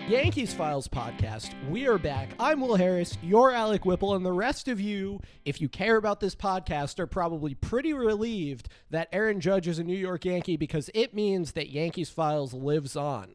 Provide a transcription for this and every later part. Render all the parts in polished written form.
Yankees Files podcast. We are back. I'm Will Harris, you're Alec Whipple, and the rest of you, if you care about this podcast, are probably pretty relieved that Aaron Judge is a New York Yankee because it means that Yankees Files lives on.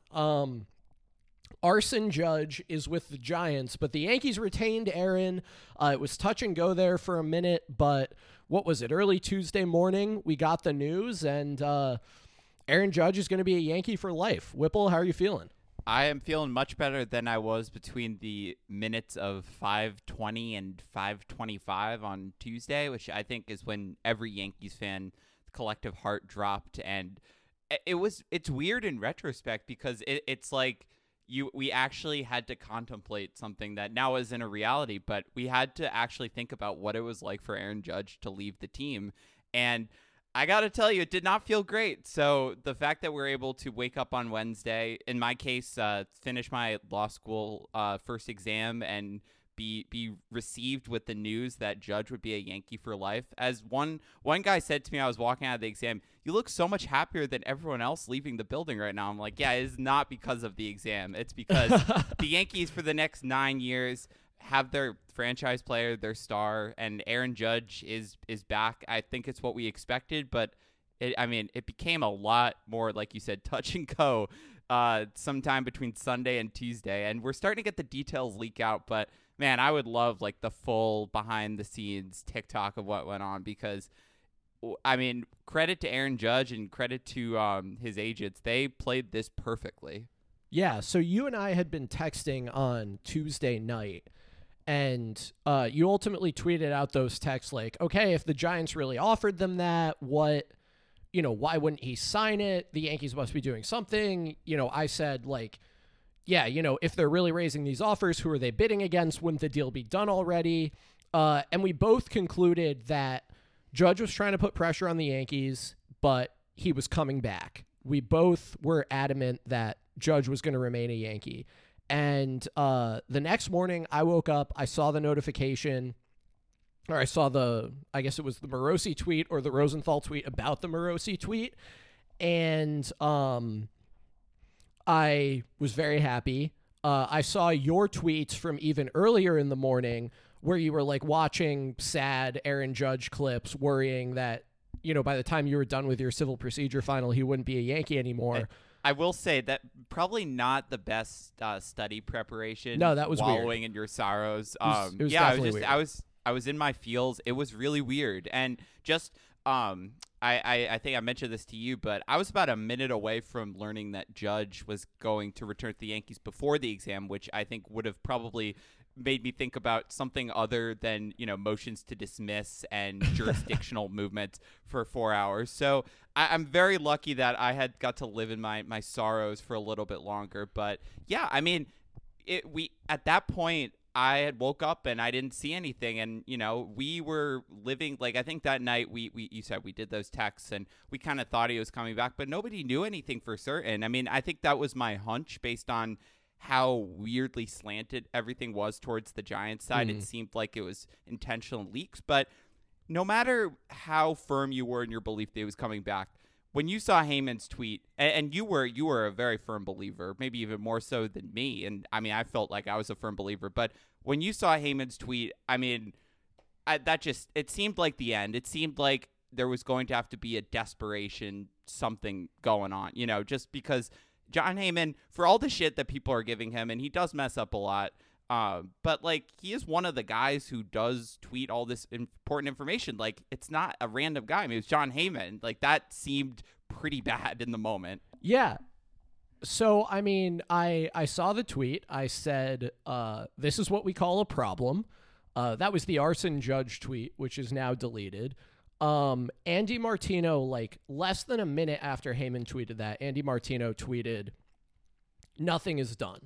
Arson Judge is with the Giants, but the Yankees retained Aaron. It was touch and go there for a minute, but what was it? Early Tuesday morning, we got the news, and Aaron Judge is going to be a Yankee for life. Whipple, how are you feeling? I am feeling much better than I was between the minutes of 5:20 and 5:25 on Tuesday, which I think is when every Yankees fan collective heart dropped. And it's weird in retrospect because it's like we actually had to contemplate something that now isn't a reality, but we had to actually think about what it was like for Aaron Judge to leave the team. And I got to tell you, it did not feel great. So the fact that we're able to wake up on Wednesday, in my case, finish my law school first exam and be received with the news that Judge would be a Yankee for life. As one guy said to me, I was walking out of the exam, "You look so much happier than everyone else leaving the building right now." I'm like, yeah, it is not because of the exam. It's because the Yankees for the next 9 years have their franchise player, their star, and Aaron Judge is back. I think it's what we expected, but it became a lot more, like you said, touch and go sometime between Sunday and Tuesday, and we're starting to get the details leak out. But man, I would love like the full behind the scenes TikTok of what went on, because I mean, credit to Aaron Judge and credit to his agents. They played this perfectly. Yeah, so you and I had been texting on Tuesday night, and you ultimately tweeted out those texts like, okay, if the Giants really offered them that, why wouldn't he sign it? The Yankees must be doing something. I said, like, yeah, if they're really raising these offers, who are they bidding against? Wouldn't the deal be done already? And we both concluded that Judge was trying to put pressure on the Yankees, but he was coming back. We both were adamant that Judge was going to remain a Yankee. And the next morning I woke up, I saw the notification, or I saw I guess it was the Morosi tweet or the Rosenthal tweet about the Morosi tweet. And I was very happy. I saw your tweets from even earlier in the morning where you were like watching sad Aaron Judge clips, worrying that, by the time you were done with your civil procedure final, he wouldn't be a Yankee anymore. I will say that probably not the best study preparation. No, that was wallowing weird. in your sorrows. It was definitely weird. I was in my feels. It was really weird. And just I think I mentioned this to you, but I was about a minute away from learning that Judge was going to return to the Yankees before the exam, which I think would have probably made me think about something other than, motions to dismiss and jurisdictional movements for 4 hours. So I'm very lucky that I had got to live in my sorrows for a little bit longer. But yeah, I mean, at that point, I had woke up and I didn't see anything. And, we were living, like, I think that night you said we did those texts and we kind of thought he was coming back, but nobody knew anything for certain. I mean, I think that was my hunch based on how weirdly slanted everything was towards the Giants side. It seemed like it was intentional leaks, but no matter how firm you were in your belief that he was coming back, when you saw Heyman's tweet, and you were a very firm believer, maybe even more so than me, and I mean, I felt like I was a firm believer, but when you saw Heyman's tweet, I mean, it seemed like the end. It seemed like there was going to have to be a desperation, something going on, just because Jon Heyman, for all the shit that people are giving him, and he does mess up a lot, but like, he is one of the guys who does tweet all this important information. Like, it's not a random guy. I mean, it's Jon Heyman. Like, that seemed pretty bad in the moment. Yeah. So, I mean, I saw the tweet. I said, this is what we call a problem. That was the Arson Judge tweet, which is now deleted. Andy Martino, like less than a minute after Heyman tweeted that, Andy Martino tweeted, "Nothing is done."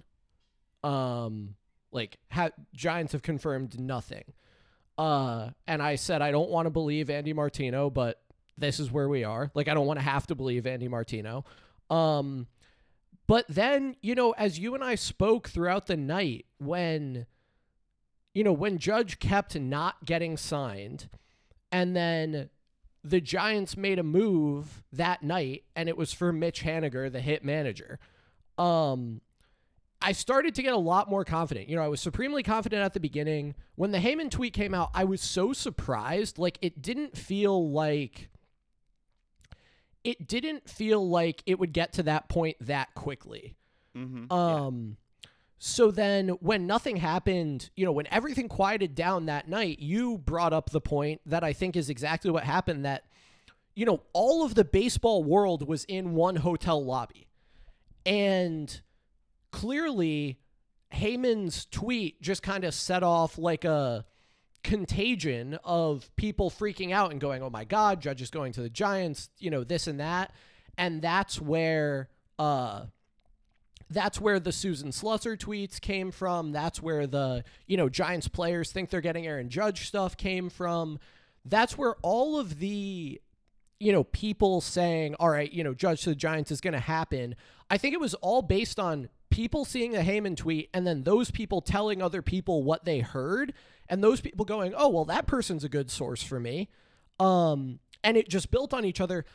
Giants have confirmed nothing. And I said, I don't want to believe Andy Martino, but this is where we are. Like, I don't want to have to believe Andy Martino. But then, as you and I spoke throughout the night, when Judge kept not getting signed, and then the Giants made a move that night, and it was for Mitch Haniger, the hit manager. I started to get a lot more confident. I was supremely confident at the beginning. When the Heyman tweet came out, I was so surprised. Like, it didn't feel like it would get to that point that quickly. So then when nothing happened, when everything quieted down that night, you brought up the point that I think is exactly what happened, that, all of the baseball world was in one hotel lobby. And clearly, Heyman's tweet just kind of set off like a contagion of people freaking out and going, oh my God, Judge is going to the Giants, this and that. And that's where the Susan Slusser tweets came from. That's where the, Giants players think they're getting Aaron Judge stuff came from. That's where all of the, people saying, all right, Judge to the Giants is going to happen. I think it was all based on people seeing the Heyman tweet and then those people telling other people what they heard, and those people going, oh, well, that person's a good source for me. And it just built on each other.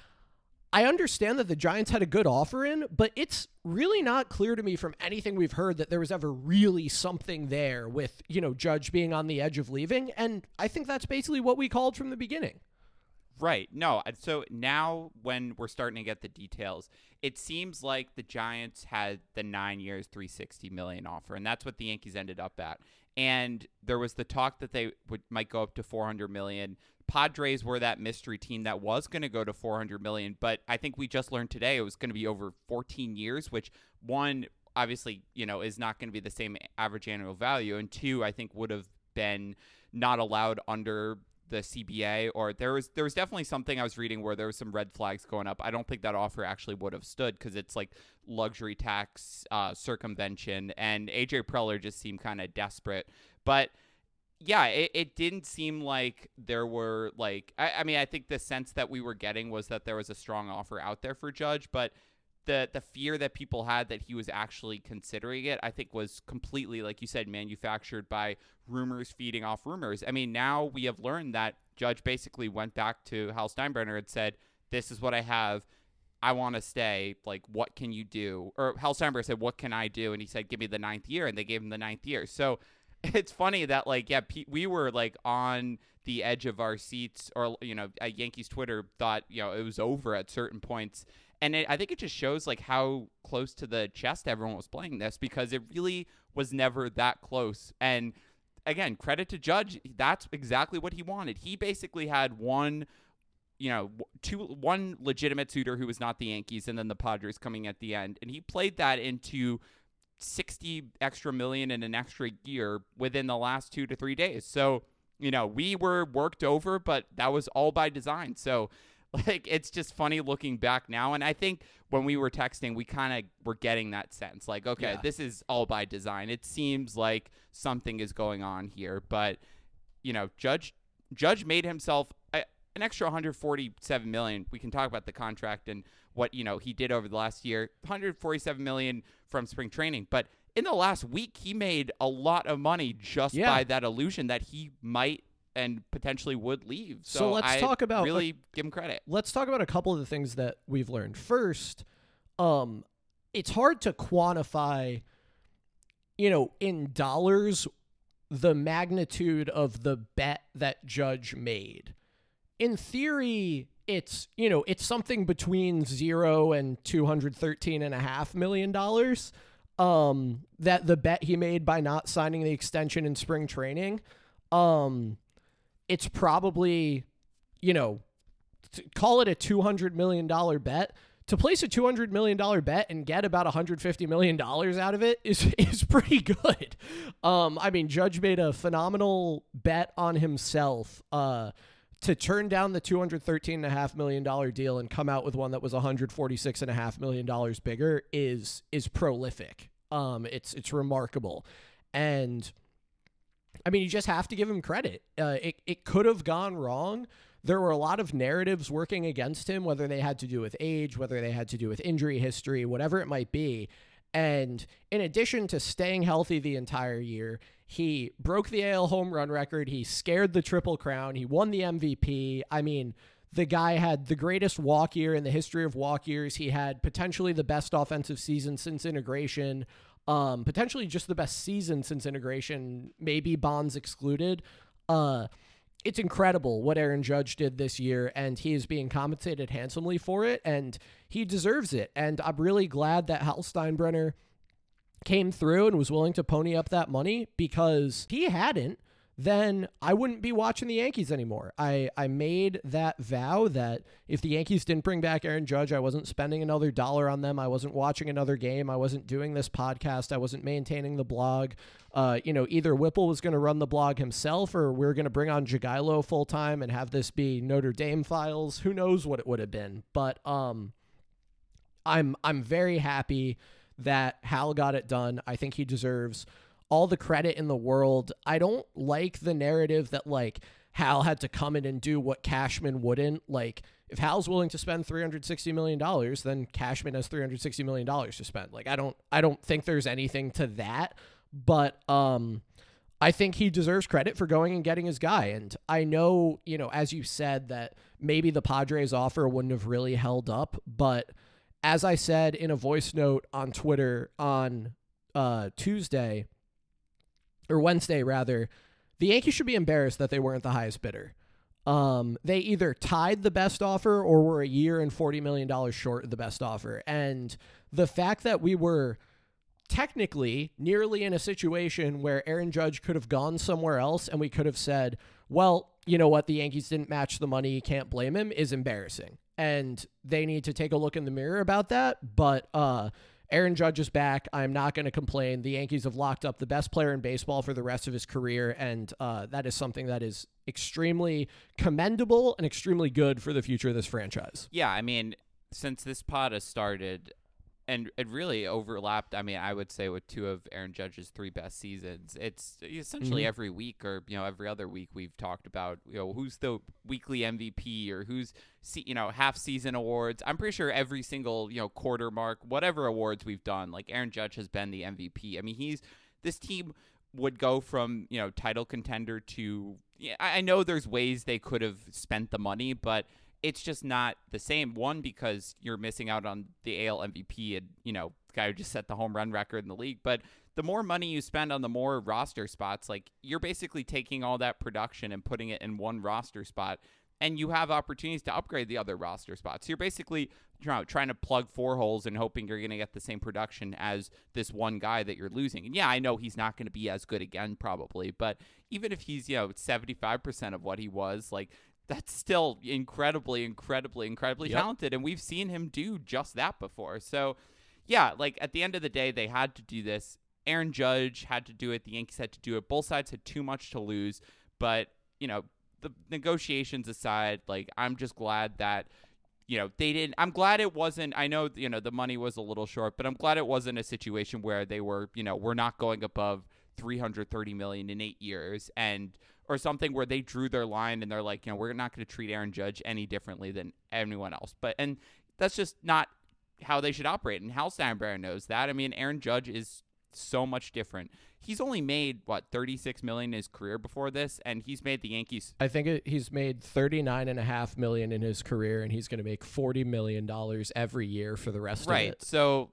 I understand that the Giants had a good offer in, but it's really not clear to me from anything we've heard that there was ever really something there with, Judge being on the edge of leaving. And I think that's basically what we called from the beginning. Right. No. So now when we're starting to get the details, it seems like the Giants had the 9 years, $360 million offer, and that's what the Yankees ended up at. And there was the talk that they might go up to $400 million. Padres were that mystery team that was going to go to $400 million, but I think we just learned today it was going to be over 14 years, which, one, obviously, is not going to be the same average annual value, and two, I think would have been not allowed under the CBA, or there was definitely something I was reading where there was some red flags going up. I don't think that offer actually would have stood because it's like luxury tax circumvention, and AJ Preller just seemed kind of desperate. But yeah, it didn't seem like there were like, I mean, I think the sense that we were getting was that there was a strong offer out there for Judge, but the fear that people had that he was actually considering it, I think was completely, like you said, manufactured by rumors feeding off rumors. I mean, now we have learned that Judge basically went back to Hal Steinbrenner and said, this is what I have. I want to stay. Like, what can you do? Or Hal Steinbrenner said, what can I do? And he said, give me the 9th year. And they gave him the 9th year. So it's funny that, like, yeah, we were like on the edge of our seats, or, Yankees Twitter thought, it was over at certain points. And I think it just shows like how close to the chest everyone was playing this, because it really was never that close. And again, credit to Judge. That's exactly what he wanted. He basically had one legitimate suitor who was not the Yankees, and then the Padres coming at the end. And he played that into $60 extra million in an extra year within the last 2 to 3 days. So, we were worked over, but that was all by design. So, like, it's just funny looking back now. And I think when we were texting, we kind of were getting that sense. Like, okay, This is all by design. It seems like something is going on here. But, Judge made himself an extra $147 million. We can talk about the contract and what, he did over the last year. $147 million from spring training. But in the last week, he made a lot of money just by that illusion that he might and potentially would leave. So let's talk about, really give him credit. Let's talk about a couple of the things that we've learned. First, it's hard to quantify, in dollars, the magnitude of the bet that Judge made. In theory, it's something between $0 and $213.5 million. That the bet he made by not signing the extension in spring training. It's probably, call it a $200 million bet. To place a $200 million bet and get about $150 million out of it is pretty good. I mean, Judge made a phenomenal bet on himself to turn down the $213.5 million deal and come out with one that was $146.5 million bigger is prolific. It's remarkable. And I mean, you just have to give him credit. It could have gone wrong. There were a lot of narratives working against him, whether they had to do with age, whether they had to do with injury history, whatever it might be. And in addition to staying healthy the entire year, he broke the AL home run record. He scared the Triple Crown. He won the MVP. I mean, the guy had the greatest walk year in the history of walk years. He had potentially the best offensive season since integration. Potentially just the best season since integration, maybe Bonds excluded. It's incredible what Aaron Judge did this year, and he is being compensated handsomely for it, and he deserves it. And I'm really glad that Hal Steinbrenner came through and was willing to pony up that money, because if he hadn't, then I wouldn't be watching the Yankees anymore. I made that vow that if the Yankees didn't bring back Aaron Judge, I wasn't spending another dollar on them. I wasn't watching another game. I wasn't doing this podcast. I wasn't maintaining the blog. Either Whipple was going to run the blog himself, or we're going to bring on Jagielo full time and have this be Notre Dame Files. Who knows what it would have been? But I'm very happy that Hal got it done. I think he deserves all the credit in the world. I don't like the narrative that like Hal had to come in and do what Cashman wouldn't. Like, if Hal's willing to spend $360 million, then Cashman has $360 million to spend. Like, I don't think there's anything to that, but I think he deserves credit for going and getting his guy. And I know, as you said, that maybe the Padres offer wouldn't have really held up, but as I said in a voice note on Twitter on Wednesday, the Yankees should be embarrassed that they weren't the highest bidder. They either tied the best offer or were a year and $40 million short of the best offer. And the fact that we were technically nearly in a situation where Aaron Judge could have gone somewhere else and we could have said, well, you know what, the Yankees didn't match the money, you can't blame him, is embarrassing. And they need to take a look in the mirror about that. But Aaron Judge is back. I'm not going to complain. The Yankees have locked up the best player in baseball for the rest of his career, and that is something that is extremely commendable and extremely good for the future of this franchise. Yeah, I mean, since this pod has started, and it really overlapped, I mean, I would say with two of Aaron Judge's three best seasons, it's essentially every week or, every other week we've talked about, who's the weekly MVP or who's, half season awards. I'm pretty sure every single, quarter mark, whatever awards we've done, like Aaron Judge has been the MVP. I mean, this team would go from, title contender to, I know there's ways they could have spent the money, but it's just not the same. One, because you're missing out on the AL MVP and, the guy who just set the home run record in the league. But the more money you spend on the more roster spots, like, you're basically taking all that production and putting it in one roster spot, and you have opportunities to upgrade the other roster spots. So you're basically trying to plug four holes and hoping you're going to get the same production as this one guy that you're losing. And yeah, I know he's not going to be as good again probably, but even if he's, 75% of what he was, like, that's still incredibly talented, and we've seen him do just that before. So, yeah, like, at the end of the day, they had to do this. Aaron Judge had to do it. The Yankees had to do it. Both sides had too much to lose. But, the negotiations aside, like, I'm just glad that, they didn't – I'm glad it wasn't – I know, the money was a little short, but I'm glad it wasn't a situation where they were, we're not going above $330 million in 8 years or something where they drew their line and they're like, we're not going to treat Aaron Judge any differently than anyone else. And that's just not how they should operate. And Hal Steinbrenner knows that. I mean, Aaron Judge is so much different. He's only made $36 million in his career before this, and he's made the Yankees. I think he's made $39.5 million in his career, and he's going to make $40 million every year for the rest of it. Right. So,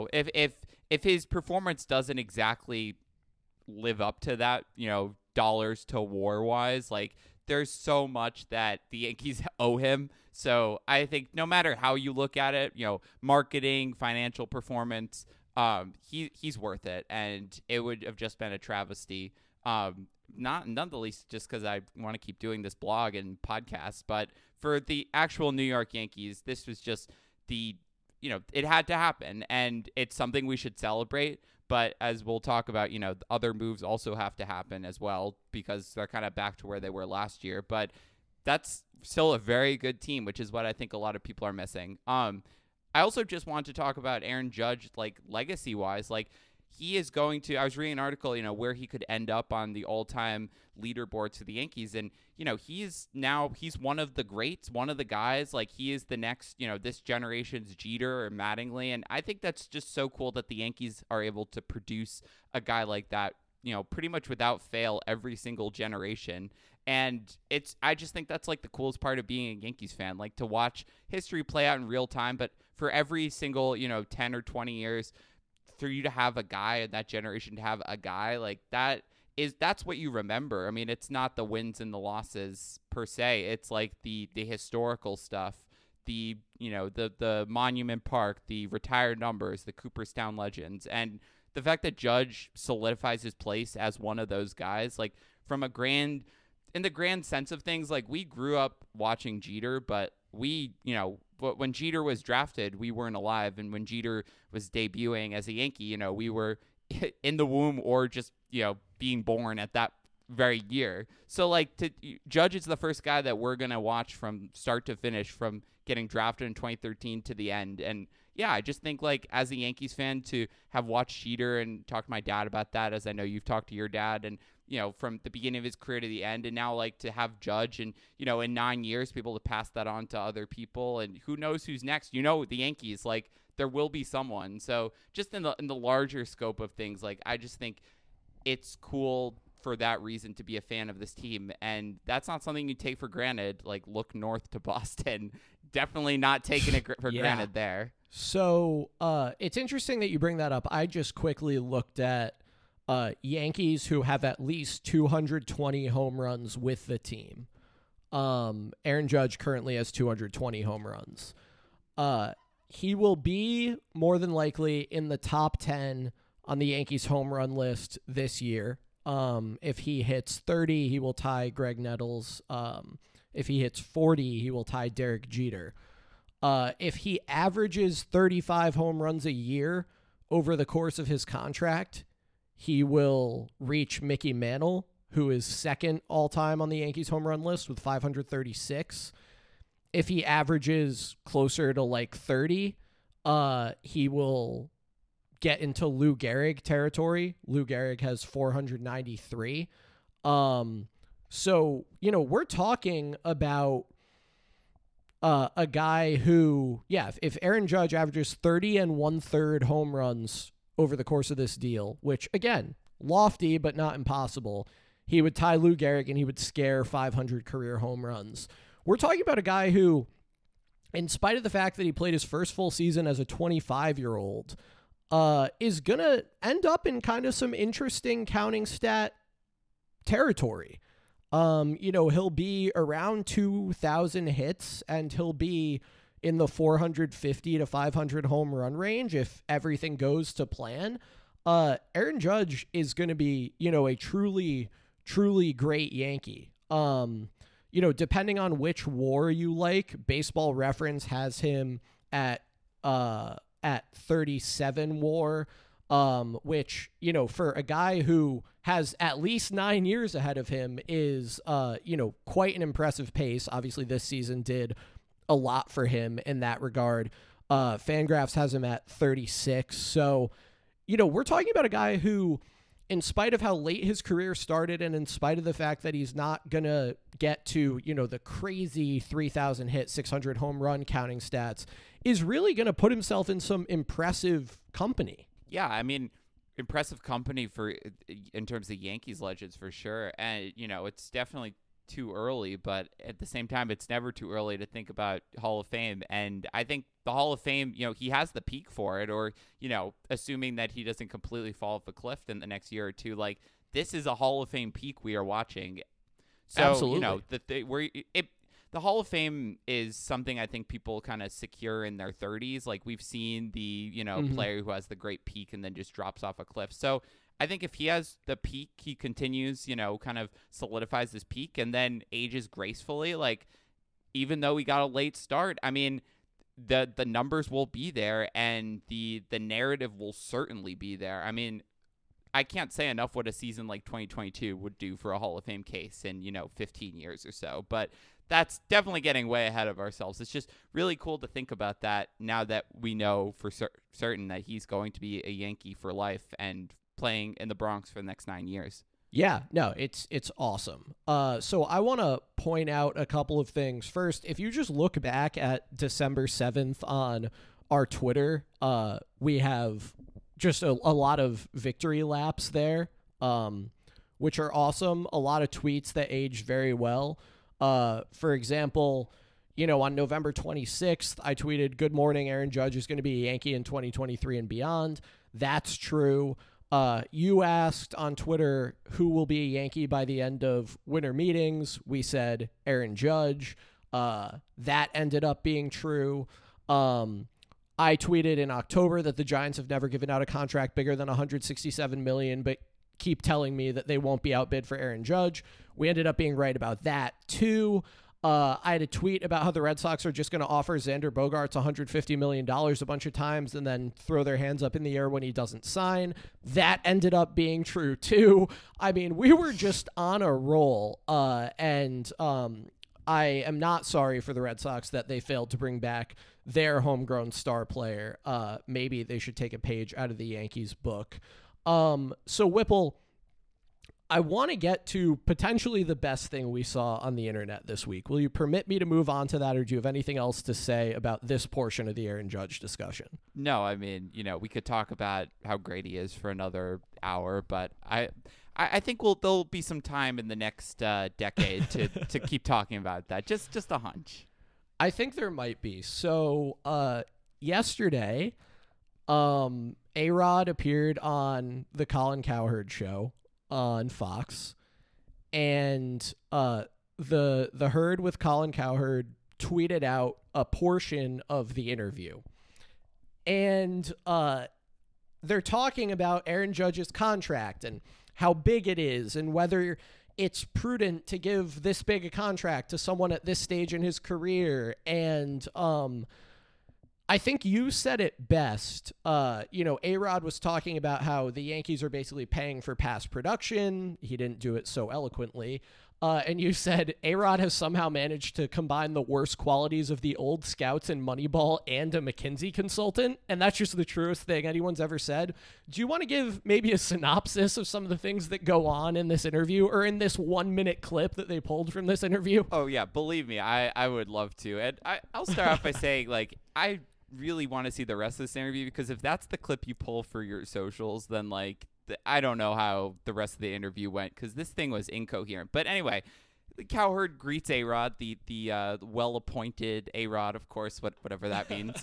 if his performance doesn't exactly live up to that, dollars to war wise, like, there's so much that the Yankees owe him. So I think no matter how you look at it, marketing, financial performance, he's worth it, and it would have just been a travesty. None the least just because I want to keep doing this blog and podcast, but for the actual New York Yankees, this was just it had to happen, and it's something we should celebrate. But as we'll talk about, other moves also have to happen as well because they're kind of back to where they were last year. But that's still a very good team, which is what I think a lot of people are missing. I also just want to talk about Aaron Judge, like, legacy-wise. Like, he is going to – I was reading an article, where he could end up on the all-time leaderboards for the Yankees. And, he's one of the greats, one of the guys. Like, he is the next, this generation's Jeter or Mattingly. And I think that's just so cool that the Yankees are able to produce a guy like that, pretty much without fail every single generation. And I just think that's, like, the coolest part of being a Yankees fan, like, to watch history play out in real time. But for every single, 10 or 20 years, for you to have a guy in that generation, to have a guy like that's what you remember. I mean, it's not the wins and the losses per se. It's like the historical stuff, the Monument Park, the retired numbers, the Cooperstown legends, and the fact that Judge solidifies his place as one of those guys, like in the grand sense of things, like we grew up watching Jeter, but when Jeter was drafted, we weren't alive. And when Jeter was debuting as a Yankee, we were in the womb or just, being born at that very year. So like Judge is the first guy that we're going to watch from start to finish, from getting drafted in 2013 to the end. And yeah, I just think like as a Yankees fan to have watched Jeter and talked to my dad about that, as I know you've talked to your dad, and from the beginning of his career to the end, and now like to have Judge and, in 9 years, people to pass that on to other people, and who knows who's next, the Yankees, like there will be someone. So just in the larger scope of things, like I just think it's cool for that reason to be a fan of this team. And that's not something you take for granted. Like look north to Boston, definitely not taking it for granted there. So it's interesting that you bring that up. I just quickly looked at Yankees who have at least 220 home runs with the team. Aaron Judge currently has 220 home runs. He will be more than likely in the top 10 on the Yankees home run list this year. If he hits 30, he will tie Greg Nettles. If he hits 40, he will tie Derek Jeter. If he averages 35 home runs a year over the course of his contract, he will reach Mickey Mantle, who is second all-time on the Yankees home run list with 536. If he averages closer to like 30, he will get into Lou Gehrig territory. Lou Gehrig has 493. So, we're talking about a guy who, if Aaron Judge averages 30 and 1/3 home runs over the course of this deal, which again, lofty but not impossible, he would tie Lou Gehrig and he would scare 500 career home runs. We're talking about a guy who, in spite of the fact that he played his first full season as a 25-year-old, is going to end up in kind of some interesting counting stat territory. He'll be around 2,000 hits, and he'll be in the 450 to 500 home run range if everything goes to plan. Aaron Judge is going to be, a truly, truly great Yankee. Depending on which WAR you like, Baseball Reference has him at 37 WAR, which, for a guy who has at least 9 years ahead of him is, quite an impressive pace. Obviously, this season did a lot for him in that regard. Fangraphs has him at 36. So, we're talking about a guy who, in spite of how late his career started and in spite of the fact that he's not going to get to, the crazy 3,000 hit, 600 home run counting stats, is really going to put himself in some impressive company. Yeah, I mean, impressive company in terms of Yankees legends for sure. And, it's definitely too early, but at the same time, it's never too early to think about Hall of Fame. And I think the Hall of Fame, he has the peak for it, or, assuming that he doesn't completely fall off a cliff in the next year or two, like this is a Hall of Fame peak we are watching. So, absolutely. The Hall of Fame is something I think people kind of secure in their 30s. Like we've seen the, player who has the great peak and then just drops off a cliff. So I think if he has the peak, he continues, kind of solidifies his peak and then ages gracefully. Like, even though he got a late start, I mean, the numbers will be there and the narrative will certainly be there. I mean, I can't say enough what a season like 2022 would do for a Hall of Fame case in, 15 years or so. But that's definitely getting way ahead of ourselves. It's just really cool to think about that now that we know for certain that he's going to be a Yankee for life and playing in the Bronx for the next 9 years. Yeah, no, it's awesome. So I want to point out a couple of things. First, if you just look back at December 7th on our Twitter, we have just a lot of victory laps there, which are awesome. A lot of tweets that aged very well. For example, on November 26th, I tweeted, "Good morning, Aaron Judge is going to be a Yankee in 2023 and beyond." That's true. You asked on Twitter who will be a Yankee by the end of winter meetings. We said Aaron Judge. That ended up being true. I tweeted in October that the Giants have never given out a contract bigger than $167 million, but keep telling me that they won't be outbid for Aaron Judge. We ended up being right about that too. I had a tweet about how the Red Sox are just going to offer Xander Bogaerts $150 million a bunch of times and then throw their hands up in the air when he doesn't sign. That ended up being true too. I mean, we were just on a roll, and I am not sorry for the Red Sox that they failed to bring back their homegrown star player. Maybe they should take a page out of the Yankees book. So Whipple, I want to get to potentially the best thing we saw on the internet this week. Will you permit me to move on to that, or do you have anything else to say about this portion of the Aaron Judge discussion? No, I mean, we could talk about how great he is for another hour, but I think there'll be some time in the next decade to keep talking about that. Just a hunch. I think there might be. So yesterday, A-Rod appeared on the Colin Cowherd show on Fox, and the Herd with Colin Cowherd tweeted out a portion of the interview, and they're talking about Aaron Judge's contract and how big it is and whether it's prudent to give this big a contract to someone at this stage in his career. And I think you said it best. A-Rod was talking about how the Yankees are basically paying for past production. He didn't do it so eloquently. And you said A-Rod has somehow managed to combine the worst qualities of the old scouts in Moneyball and a McKinsey consultant. And that's just the truest thing anyone's ever said. Do you want to give maybe a synopsis of some of the things that go on in this interview, or in this 1-minute clip that they pulled from this interview? Oh, yeah. Believe me, I would love to. And I'll start off by saying, I really want to see the rest of this interview, because if that's the clip you pull for your socials, then I don't know how the rest of the interview went, because this thing was incoherent. But anyway, Cowherd greets A-Rod, the well-appointed A-Rod, of course, whatever that means.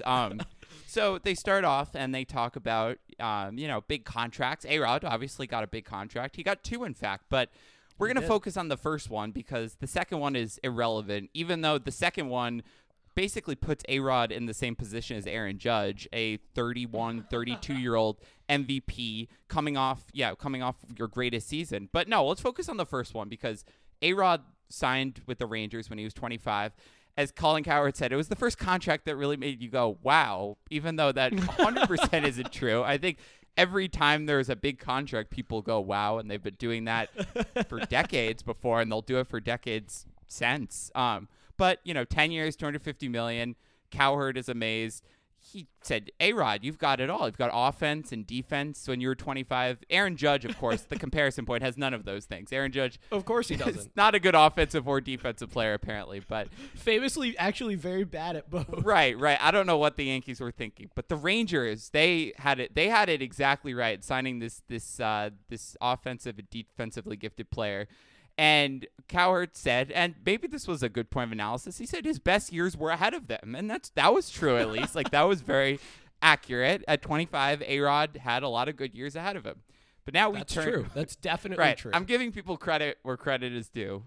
So they start off and they talk about big contracts. A-Rod obviously got a big contract. He got 2, in fact, but we're going to focus on the first one because the second one is irrelevant, even though the second one basically puts A-Rod in the same position as Aaron Judge, a 32-year-old MVP coming off your greatest season. But no, let's focus on the first one, because A-Rod signed with the Rangers when he was 25. As Colin Cowherd said, it was the first contract that really made you go, wow, even though that 100% isn't true. I think every time there's a big contract, people go, wow, and they've been doing that for decades before, and they'll do it for decades since. But, 10 years, $250 million. Cowherd is amazed. He said, A-Rod, you've got it all. You've got offense and defense when you were 25. Aaron Judge, of course, the comparison point, has none of those things. Aaron Judge, of course he doesn't. Is not a good offensive or defensive player, apparently. But famously, actually very bad at both. Right. I don't know what the Yankees were thinking. But the Rangers, they had it exactly right, signing this offensive and defensively gifted player. And Cowherd said, and maybe this was a good point of analysis, he said his best years were ahead of them. And that was true, at least. That was very accurate. At 25, A-Rod had a lot of good years ahead of him. But now That's true. That's definitely right. true. I'm giving people credit where credit is due.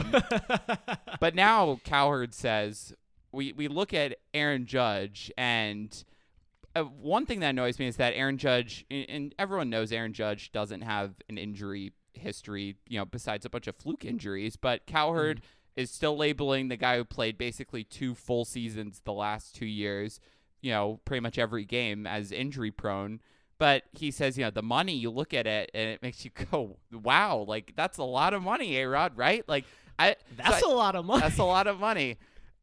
But now Cowherd says, we look at Aaron Judge, and one thing that annoys me is that Aaron Judge, and everyone knows Aaron Judge doesn't have an injury history, besides a bunch of fluke injuries, but Cowherd is still labeling the guy who played basically 2 full seasons the last 2 years, pretty much every game, as injury prone. But he says, the money, you look at it and it makes you go, wow, that's a lot of money, A-Rod, right? That's a lot of money. That's a lot of money.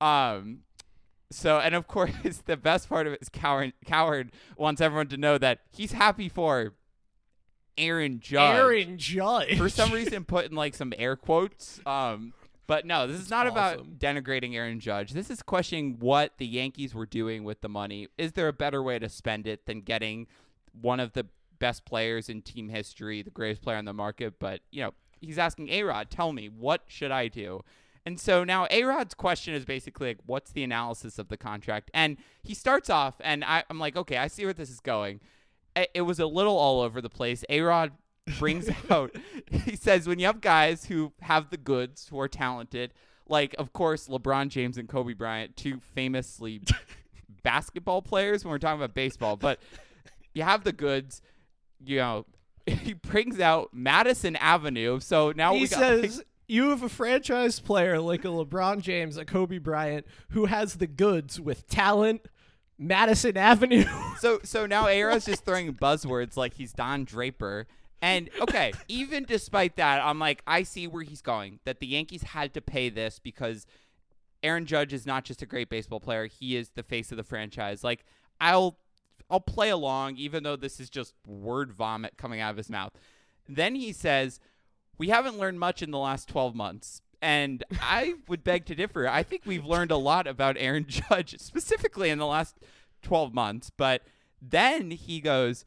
So, and of course, the best part of it is Cowherd wants everyone to know that he's happy for Aaron Judge. For some reason, put in some air quotes. But no, this is not about denigrating Aaron Judge. This is questioning what the Yankees were doing with the money. Is there a better way to spend it than getting one of the best players in team history, the greatest player on the market? But, he's asking A-Rod, tell me, what should I do? And so now A-Rod's question is basically like, what's the analysis of the contract? And he starts off, and I'm like, okay, I see where this is going. It was a little all over the place. A-Rod brings out, he says, when you have guys who have the goods, who are talented, like, of course, LeBron James and Kobe Bryant, two famously basketball players when we're talking about baseball, but you have the goods, you know, he brings out Madison Avenue. So now he says, you have a franchise player like a LeBron James, a Kobe Bryant, who has the goods with talent, Madison Avenue. So now A-Rod's just throwing buzzwords like he's Don Draper. And, okay, even despite that, I'm like, I see where he's going, that the Yankees had to pay this because Aaron Judge is not just a great baseball player. He is the face of the franchise. Like, I'll play along, even though this is just word vomit coming out of his mouth. Then he says, we haven't learned much in the last 12 months. And I would beg to differ. I think we've learned a lot about Aaron Judge, specifically in the last 12 months. But then he goes,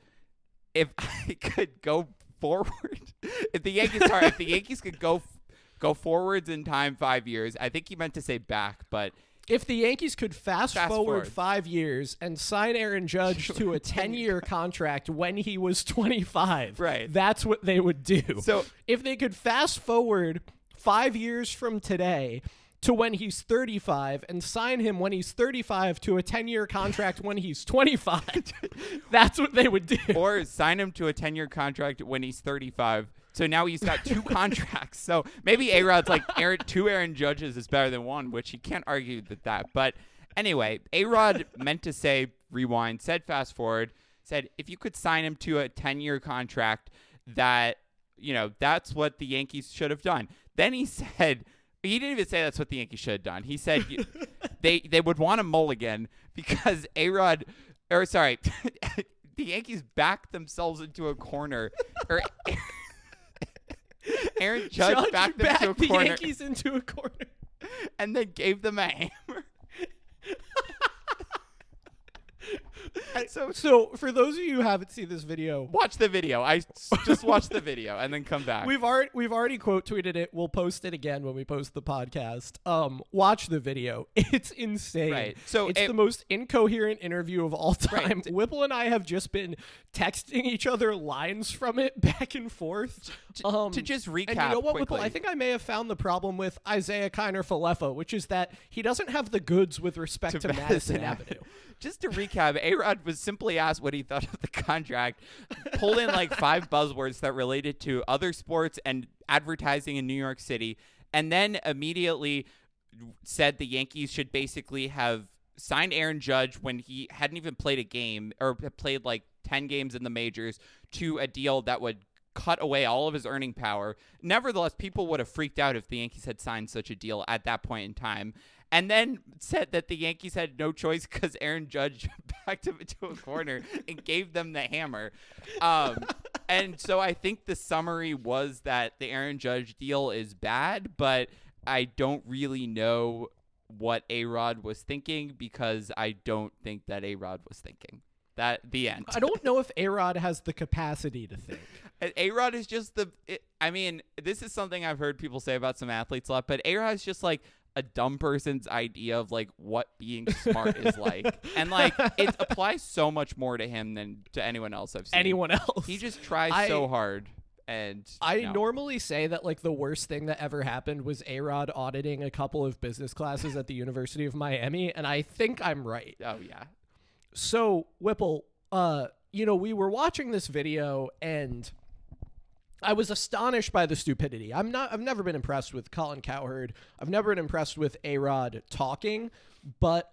if I could go forward, if the Yankees could go forwards in time 5 years, I think he meant to say back, but if the Yankees could fast forward 5 years and sign Aaron Judge to a 10-year contract when he was 25, right, that's what they would do. So if they could fast forward 5 years from today to when he's 35 and sign him when he's 35 to a 10-year contract when he's 25, that's what they would do. Or sign him to a 10-year contract when he's 35. So now he's got two contracts. So maybe A-Rod's like, two Aaron Judges is better than one, which he can't argue that. But anyway, A-Rod meant to say rewind, said fast forward, said if you could sign him to a 10-year contract, that, you know, that's what the Yankees should have done. Then he said, he didn't even say that's what the Yankees should have done. He said they would want a mulligan because the Yankees backed themselves into a corner. Or Aaron Judge backed them into a the corner. Yankees into a corner. And then gave them a hammer. So for those of you who haven't seen this video, watch the video. I just watch the video and then come back. We've already quote tweeted it. We'll post it again when we post the podcast. Watch the video. It's insane. Right. So it's the most incoherent interview of all time. Right. Whipple and I have just been texting each other lines from it back and forth. To just recap and you know what, quickly. Whipple? I think I may have found the problem with Isaiah Kiner Falefa, which is that he doesn't have the goods with respect to Madison Avenue. Just to recap, A-Rod was simply asked what he thought of the contract, pulled in like 5 buzzwords that related to other sports and advertising in New York City, and then immediately said the Yankees should basically have signed Aaron Judge when he hadn't even played a game or played like 10 games in the majors to a deal that would cut away all of his earning power. Nevertheless, people would have freaked out if the Yankees had signed such a deal at that point in time. And then said that the Yankees had no choice because Aaron Judge backed him into a corner and gave them the hammer. And so I think the summary was that the Aaron Judge deal is bad, but I don't really know what A-Rod was thinking because I don't think that A-Rod was thinking. The end. I don't know if A-Rod has the capacity to think. A-Rod is just this is something I've heard people say about some athletes a lot, but A-Rod is just like a dumb person's idea of like what being smart is like. And like it applies so much more to him than to anyone else I've seen. Anyone else. He just tries so hard. And normally say that like the worst thing that ever happened was A-Rod auditing a couple of business classes at the University of Miami, and I think I'm right. Oh yeah. So Whipple, we were watching this video and I was astonished by the stupidity. I've never been impressed with Colin Cowherd. I've never been impressed with A-Rod talking, but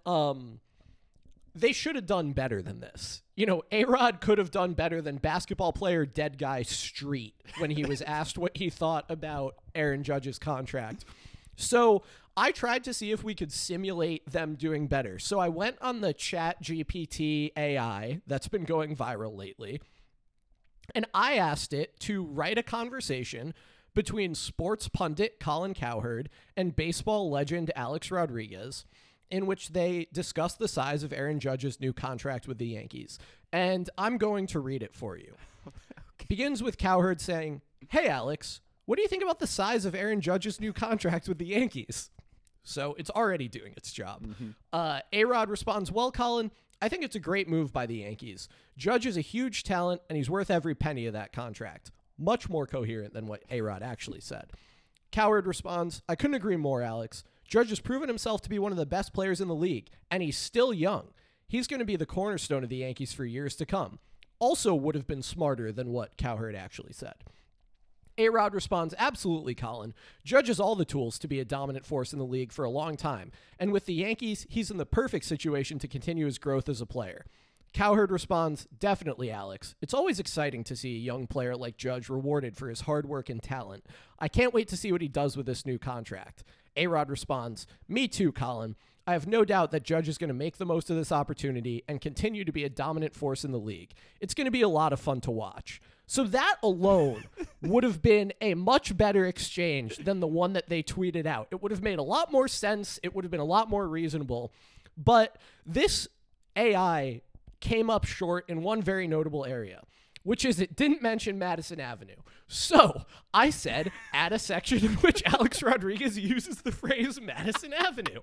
they should have done better than this. You know, A-Rod could have done better than basketball player Dead Guy Street when he was asked what he thought about Aaron Judge's contract. So I tried to see if we could simulate them doing better. So I went on the ChatGPT AI that's been going viral lately, and I asked it to write a conversation between sports pundit Colin Cowherd and baseball legend Alex Rodriguez, in which they discuss the size of Aaron Judge's new contract with the Yankees. And I'm going to read it for you. Okay. Begins with Cowherd saying, "Hey, Alex, what do you think about the size of Aaron Judge's new contract with the Yankees?" So it's already doing its job. A-Rod responds, well, Colin, I think it's a great move by the Yankees. Judge is a huge talent, and he's worth every penny of that contract. Much more coherent than what A-Rod actually said. Coward responds, I couldn't agree more, Alex. Judge has proven himself to be one of the best players in the league, and he's still young. He's going to be the cornerstone of the Yankees for years to come. Also would have been smarter than what Cowherd actually said. A-Rod responds, absolutely, Colin. Judge has all the tools to be a dominant force in the league for a long time, and with the Yankees, he's in the perfect situation to continue his growth as a player. Cowherd responds, definitely, Alex. It's always exciting to see a young player like Judge rewarded for his hard work and talent. I can't wait to see what he does with this new contract. A-Rod responds, me too, Colin. I have no doubt that Judge is going to make the most of this opportunity and continue to be a dominant force in the league. It's going to be a lot of fun to watch. So that alone would have been a much better exchange than the one that they tweeted out. It would have made a lot more sense. It would have been a lot more reasonable. But this AI came up short in one very notable area, which is it didn't mention Madison Avenue. So I said, add a section in which Alex Rodriguez uses the phrase Madison Avenue.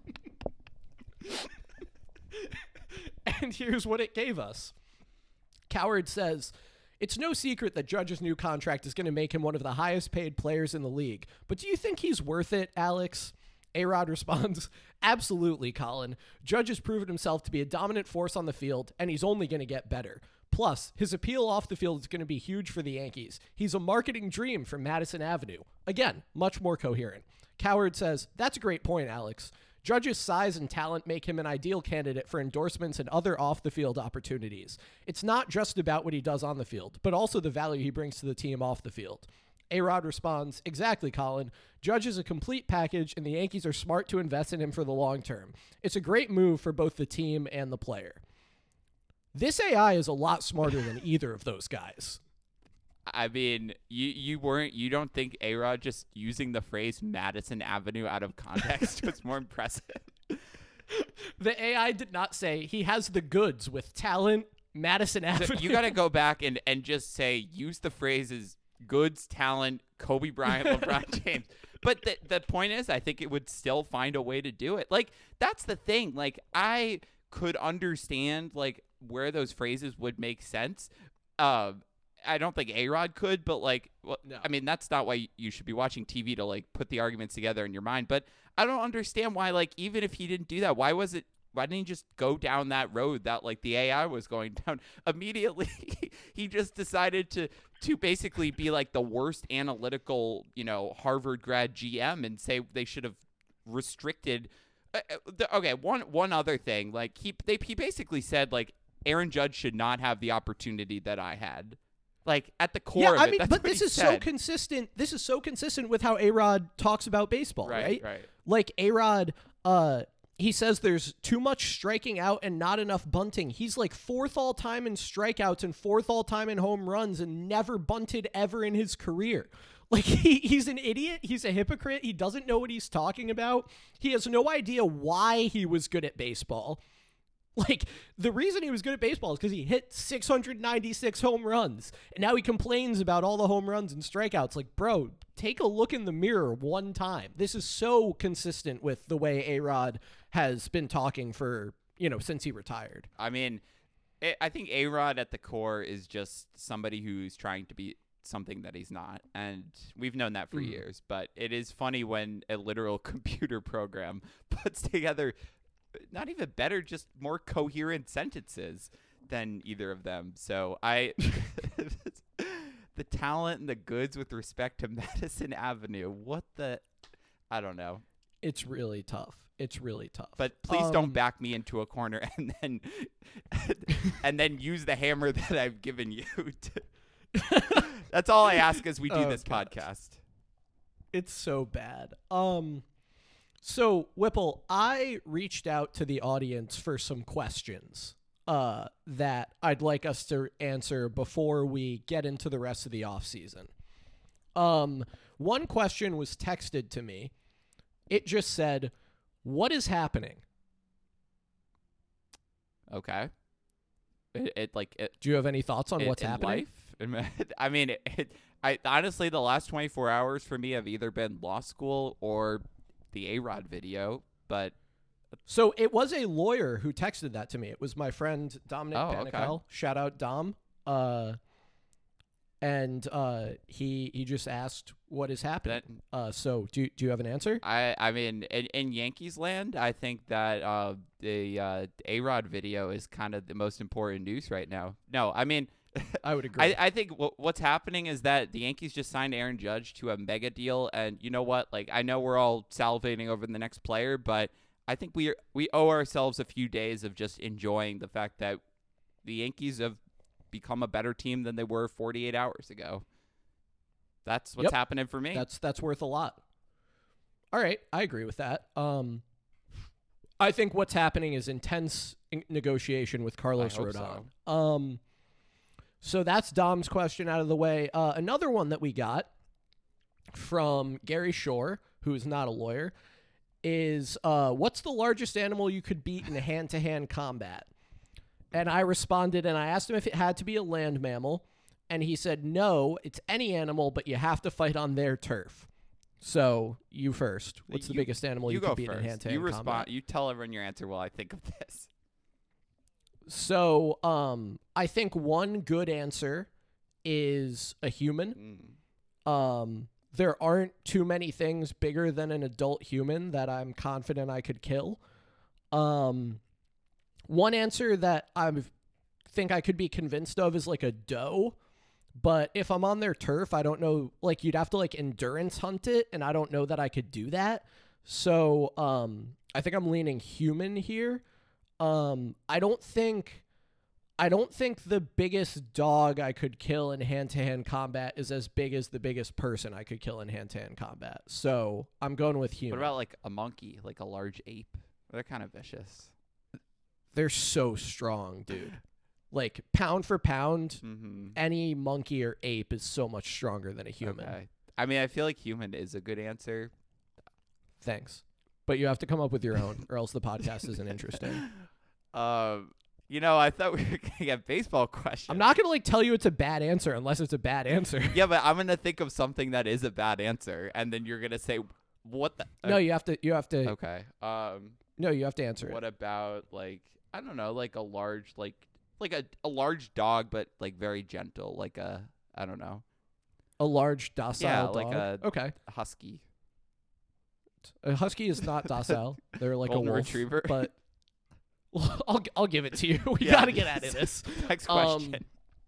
And here's what it gave us. Coward says, it's no secret that Judge's new contract is going to make him one of the highest paid players in the league. But do you think he's worth it, Alex? A-Rod responds, absolutely, Colin. Judge has proven himself to be a dominant force on the field, and he's only going to get better. Plus, his appeal off the field is going to be huge for the Yankees. He's a marketing dream for Madison Avenue. Again, much more coherent. Coward says, that's a great point, Alex. Judge's size and talent make him an ideal candidate for endorsements and other off-the-field opportunities. It's not just about what he does on the field, but also the value he brings to the team off the field. A-Rod responds, exactly, Colin. Judge is a complete package, and the Yankees are smart to invest in him for the long term. It's a great move for both the team and the player. This AI is a lot smarter than either of those guys. I mean, you don't think A-Rod just using the phrase Madison Avenue out of context was more impressive? The AI did not say he has the goods with talent, Madison Avenue. So you got to go back and just say, use the phrases goods, talent, Kobe Bryant, LeBron James. But the point is, I think it would still find a way to do it. Like, that's the thing. Like, I could understand, like, where those phrases would make sense. I don't think A-Rod could, but like, well, no. I mean, that's not why you should be watching TV, to like put the arguments together in your mind. But I don't understand why, like, even if he didn't do that, why didn't he just go down that road that like the AI was going down immediately? He just decided to basically be like the worst analytical, Harvard grad GM and say they should have restricted. Okay. One other thing, like he basically said like Aaron Judge should not have the opportunity that I had. Like at the core of it, that's but what this is said. so consistent. This is so consistent with how A-Rod talks about baseball, right? Right. Like A-Rod, he says there's too much striking out and not enough bunting. He's like fourth all time in strikeouts and fourth all time in home runs and never bunted ever in his career. Like he's an idiot. He's a hypocrite. He doesn't know what he's talking about. He has no idea why he was good at baseball. Like, the reason he was good at baseball is because he hit 696 home runs, and now he complains about all the home runs and strikeouts. Like, bro, take a look in the mirror one time. This is so consistent with the way A-Rod has been talking for, since he retired. I mean, I think A-Rod at the core is just somebody who's trying to be something that he's not, and we've known that for years. But it is funny when a literal computer program puts together not even better, just more coherent sentences than either of them. So the talent and the goods with respect to Madison Avenue, I don't know. It's really tough. But please don't back me into a corner and then use the hammer that I've given you. That's all I ask as we do this podcast. It's so bad. So, Whipple, I reached out to the audience for some questions that I'd like us to answer before we get into the rest of the offseason. One question was texted to me. It just said, what is happening? Okay. Do you have any thoughts on what's happening? Life? I mean, I honestly, the last 24 hours for me have either been law school or the A-Rod video, but So it was a lawyer who texted that to me. It was my friend Dominic Panikel. Okay. Shout out Dom. And he just asked what is happening. So do you have an answer? I mean, in Yankees land, I think that the A-Rod video is kind of the most important news right now. No, I mean, I would agree. I think what's happening is that the Yankees just signed Aaron Judge to a mega deal, and you know what? Like, I know we're all salivating over the next player, but I think we owe ourselves a few days of just enjoying the fact that the Yankees have become a better team than they were 48 hours ago. That's what's happening for me. That's worth a lot. All right, I agree with that. I think what's happening is intense negotiation with Carlos Rodon. So that's Dom's question out of the way. Another one that we got from Gary Shore, who is not a lawyer, is what's the largest animal you could beat in hand-to-hand combat? And I responded, and I asked him if it had to be a land mammal, and he said, no, it's any animal, but you have to fight on their turf. So, you first. What's the biggest animal you could beat in hand-to-hand combat? You tell everyone your answer while I think of this. So, I think one good answer is a human. There aren't too many things bigger than an adult human that I'm confident I could kill. One answer that I think I could be convinced of is like a doe, but if I'm on their turf, I don't know, like you'd have to like endurance hunt it, and I don't know that I could do that. So I think I'm leaning human here. I don't think the biggest dog I could kill in hand-to-hand combat is as big as the biggest person I could kill in hand-to-hand combat. So I'm going with human. What about like a monkey, like a large ape? They're kind of vicious. They're so strong, dude. Like, pound for pound, any monkey or ape is so much stronger than a human. Okay. I mean, I feel like human is a good answer. Thanks. But you have to come up with your own, or else the podcast isn't interesting. You know, I thought we were going to get baseball questions. I'm not going to, like, tell you it's a bad answer unless it's a bad answer. Yeah, but I'm going to think of something that is a bad answer, and then you're going to say, what the... No, you have to... Okay. No, you have to answer it. What about, like... I don't know, like a large, like a large dog, but like very gentle, like a, I don't know. A large docile dog? Like a okay. husky. A husky is not docile. They're like Golden a wolf. retriever. But I'll give it to you. We got to get out of this. Next question.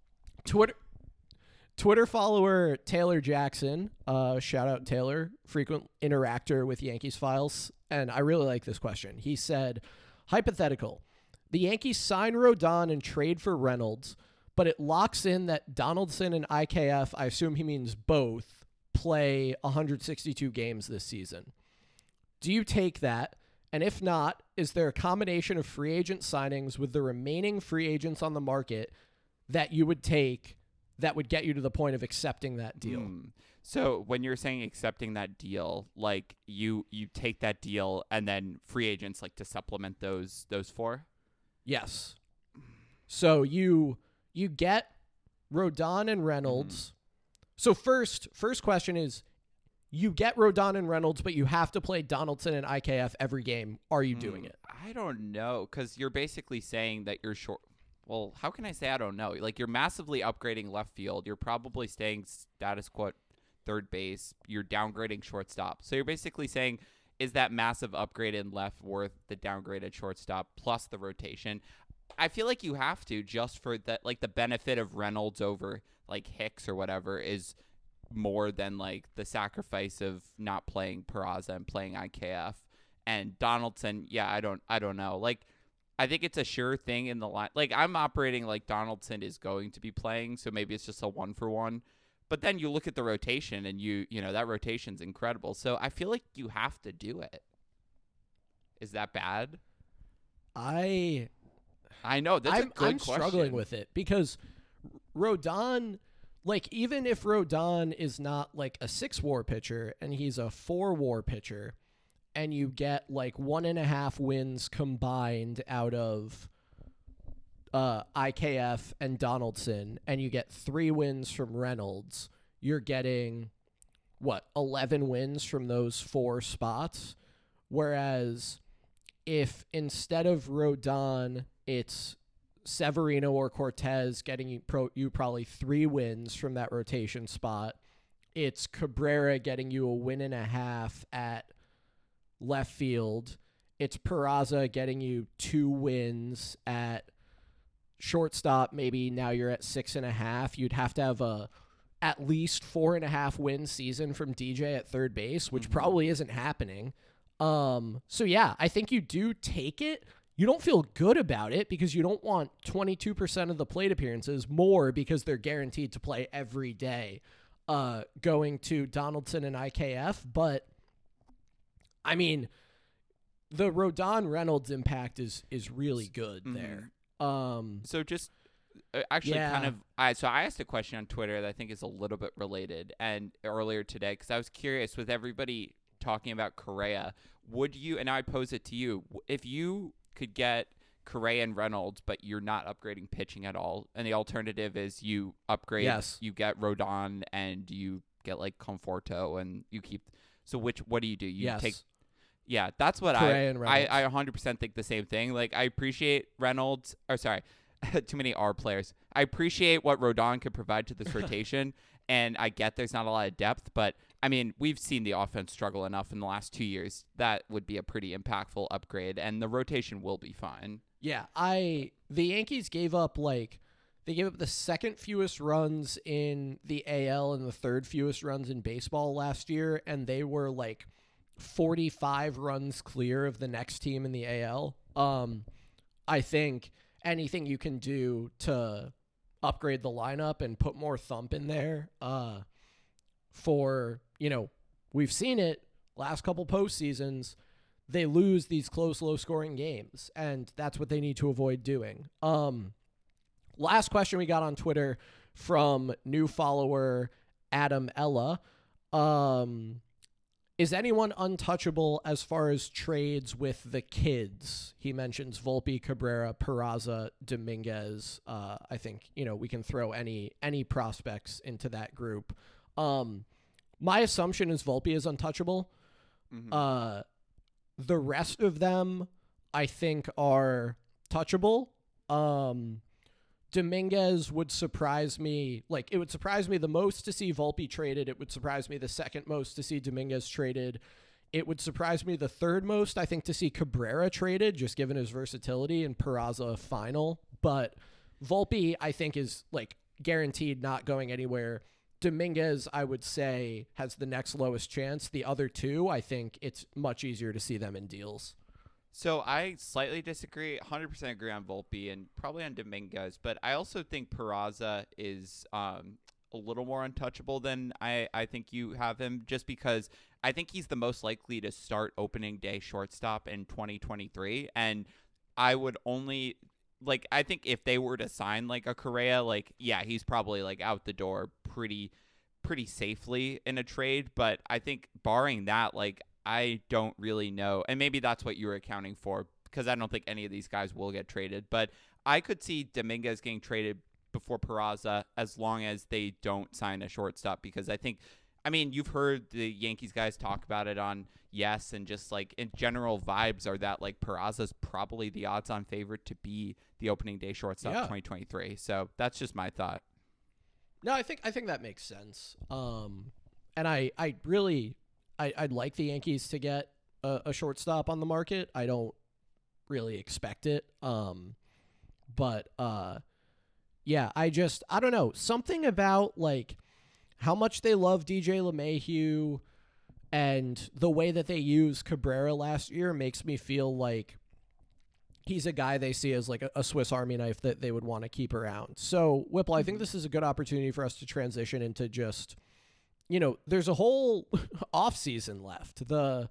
Twitter follower Taylor Jackson, shout out Taylor, frequent interactor with Yankees Files, and I really like this question. He said, hypothetical. The Yankees sign Rodon and trade for Reynolds, but it locks in that Donaldson and IKF, I assume he means both, play 162 games this season. Do you take that? And if not, is there a combination of free agent signings with the remaining free agents on the market that you would take that would get you to the point of accepting that deal? So when you're saying accepting that deal, like you take that deal and then free agents like to supplement those four? Yes. So you get Rodon and Reynolds. So first question is, you get Rodon and Reynolds, but you have to play Donaldson and IKF every game. Are you doing it? I don't know, because you're basically saying that you're short. Well, how can I say I don't know? Like, you're massively upgrading left field. You're probably staying status quo third base. You're downgrading shortstop. So you're basically saying, is that massive upgrade in left worth the downgraded shortstop plus the rotation? I feel like you have to, just for that, like the benefit of Reynolds over like Hicks or whatever is more than like the sacrifice of not playing Peraza and playing IKF. And Donaldson, yeah, I don't know. Like, I think it's a sure thing in the line. Like, I'm operating like Donaldson is going to be playing, so maybe it's just a 1-for-1. But then you look at the rotation, and you know that rotation's incredible. So I feel like you have to do it. Is that bad? I know that's a good question. I'm struggling with it because Rodon, like, even if Rodon is not like a 6-WAR pitcher and he's a 4-WAR pitcher, and you get like 1.5 wins combined out of IKF and Donaldson, and you get 3 wins from Reynolds, you're getting, 11 wins from those 4 spots, Whereas if instead of Rodon, it's Severino or Cortez getting you probably 3 wins from that rotation spot, it's Cabrera getting you a win and a half at left field, it's Peraza getting you 2 wins at shortstop. Maybe now you're at 6.5. You'd have to have at least 4.5 win season from DJ at third base, which probably isn't happening. So yeah, I think you do take it. You don't feel good about it because you don't want 22% of the plate appearances more because they're guaranteed to play every day, going to Donaldson and IKF. But I mean, the Rodon Reynolds impact is really good there. So just actually kind of, so I asked a question on Twitter that I think is a little bit related and earlier today, because I was curious with everybody talking about Correa, would you, and I pose it to you, if you could get Correa and Reynolds, but you're not upgrading pitching at all, and the alternative is you upgrade, you get Rodon and you get like Conforto and you keep, so what do you do? You take, yeah, that's what I 100% think the same thing. Like, I appreciate Reynolds, or sorry, too many R players. I appreciate what Rodon could provide to this rotation, and I get there's not a lot of depth, but I mean, we've seen the offense struggle enough in the last 2 years. That would be a pretty impactful upgrade, and the rotation will be fine. Yeah, the Yankees gave up the second fewest runs in the AL and the third fewest runs in baseball last year, and they were like 45 runs clear of the next team in the AL. I think anything you can do to upgrade the lineup and put more thump in there, we've seen it last couple postseasons, they lose these close, low-scoring games, and that's what they need to avoid doing. Last question we got on Twitter from new follower Adam Ella. Is anyone untouchable as far as trades with the kids? He mentions Volpe, Cabrera, Peraza, Dominguez. I think, we can throw any prospects into that group. My assumption is Volpe is untouchable. The rest of them, I think, are touchable. Dominguez would surprise me. Like, it would surprise me the most to see Volpe traded. It would surprise me the second most to see Dominguez traded. It would surprise me the third most, I think, to see Cabrera traded, just given his versatility, and Peraza final. But Volpe, I think, is, like, guaranteed not going anywhere. Dominguez, I would say, has the next lowest chance. The other two, I think it's much easier to see them in deals. So I slightly disagree, 100% agree on Volpe and probably on Dominguez, but I also think Peraza is a little more untouchable than I think you have him, just because I think he's the most likely to start opening day shortstop in 2023, and I would only, like, I think if they were to sign like a Correa, like, yeah, he's probably like out the door pretty safely in a trade, but I think barring that, like, I don't really know. And maybe that's what you were accounting for, because I don't think any of these guys will get traded. But I could see Dominguez getting traded before Peraza as long as they don't sign a shortstop, because I think, I mean, you've heard the Yankees guys talk about it on Yes, and just like in general vibes are that like Peraza's probably the odds-on favorite to be the opening day shortstop 2023. So that's just my thought. No, I think that makes sense. And I'd like the Yankees to get a shortstop on the market. I don't really expect it. But yeah, I don't know. Something about like how much they love DJ LeMahieu and the way that they used Cabrera last year makes me feel like he's a guy they see as like a Swiss Army knife that they would want to keep around. So, Whipple, I think this is a good opportunity for us to transition into just, there's a whole off season left. The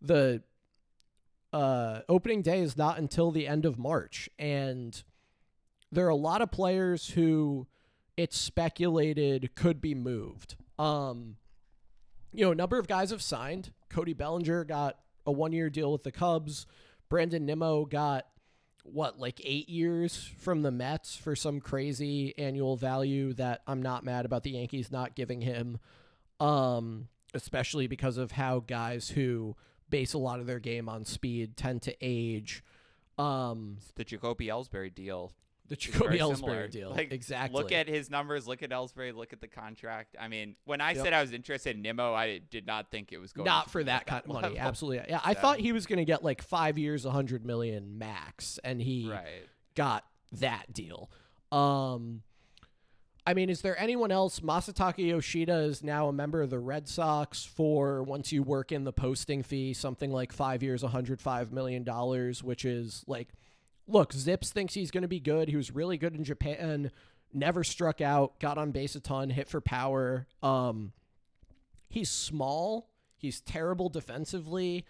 opening day is not until the end of March, and there are a lot of players who it's speculated could be moved. A number of guys have signed. Cody Bellinger got a 1-year deal with the Cubs. Brandon Nimmo got 8 years from the Mets for some crazy annual value that I'm not mad about the Yankees not giving him. Especially because of how guys who base a lot of their game on speed tend to age. It's the Jacoby Ellsbury deal. The Jacoby Ellsbury deal. Like, exactly. Look at his numbers. Look at Ellsbury. Look at the contract. I mean, when I said I was interested in Nimmo, I did not think it was going not to for that kind of money. level. Absolutely. Yeah, I thought he was going to get like 5 years, $100 million max, and he got that deal. I mean, is there anyone else? Masataka Yoshida is now a member of the Red Sox for, once you work in the posting fee, something like 5 years, $105 million, which is like, look, Zips thinks he's going to be good. He was really good in Japan, never struck out, got on base a ton, hit for power. He's small. He's terrible defensively.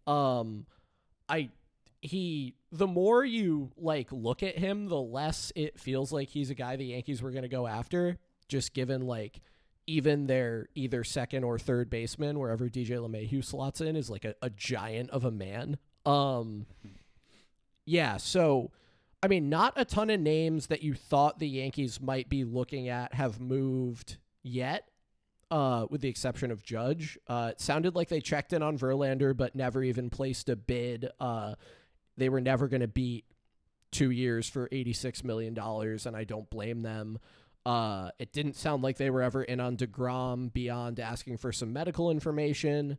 The more you like look at him, the less it feels like he's a guy the Yankees were going to go after, just given like even their either second or third baseman, wherever DJ LeMahieu slots in, is like a giant of a man. Yeah, so I mean, not a ton of names that you thought the Yankees might be looking at have moved yet, with the exception of Judge. It sounded like they checked in on Verlander, but never even placed a bid. They were never going to beat 2 years for $86 million, and I don't blame them. It didn't sound like they were ever in on DeGrom beyond asking for some medical information.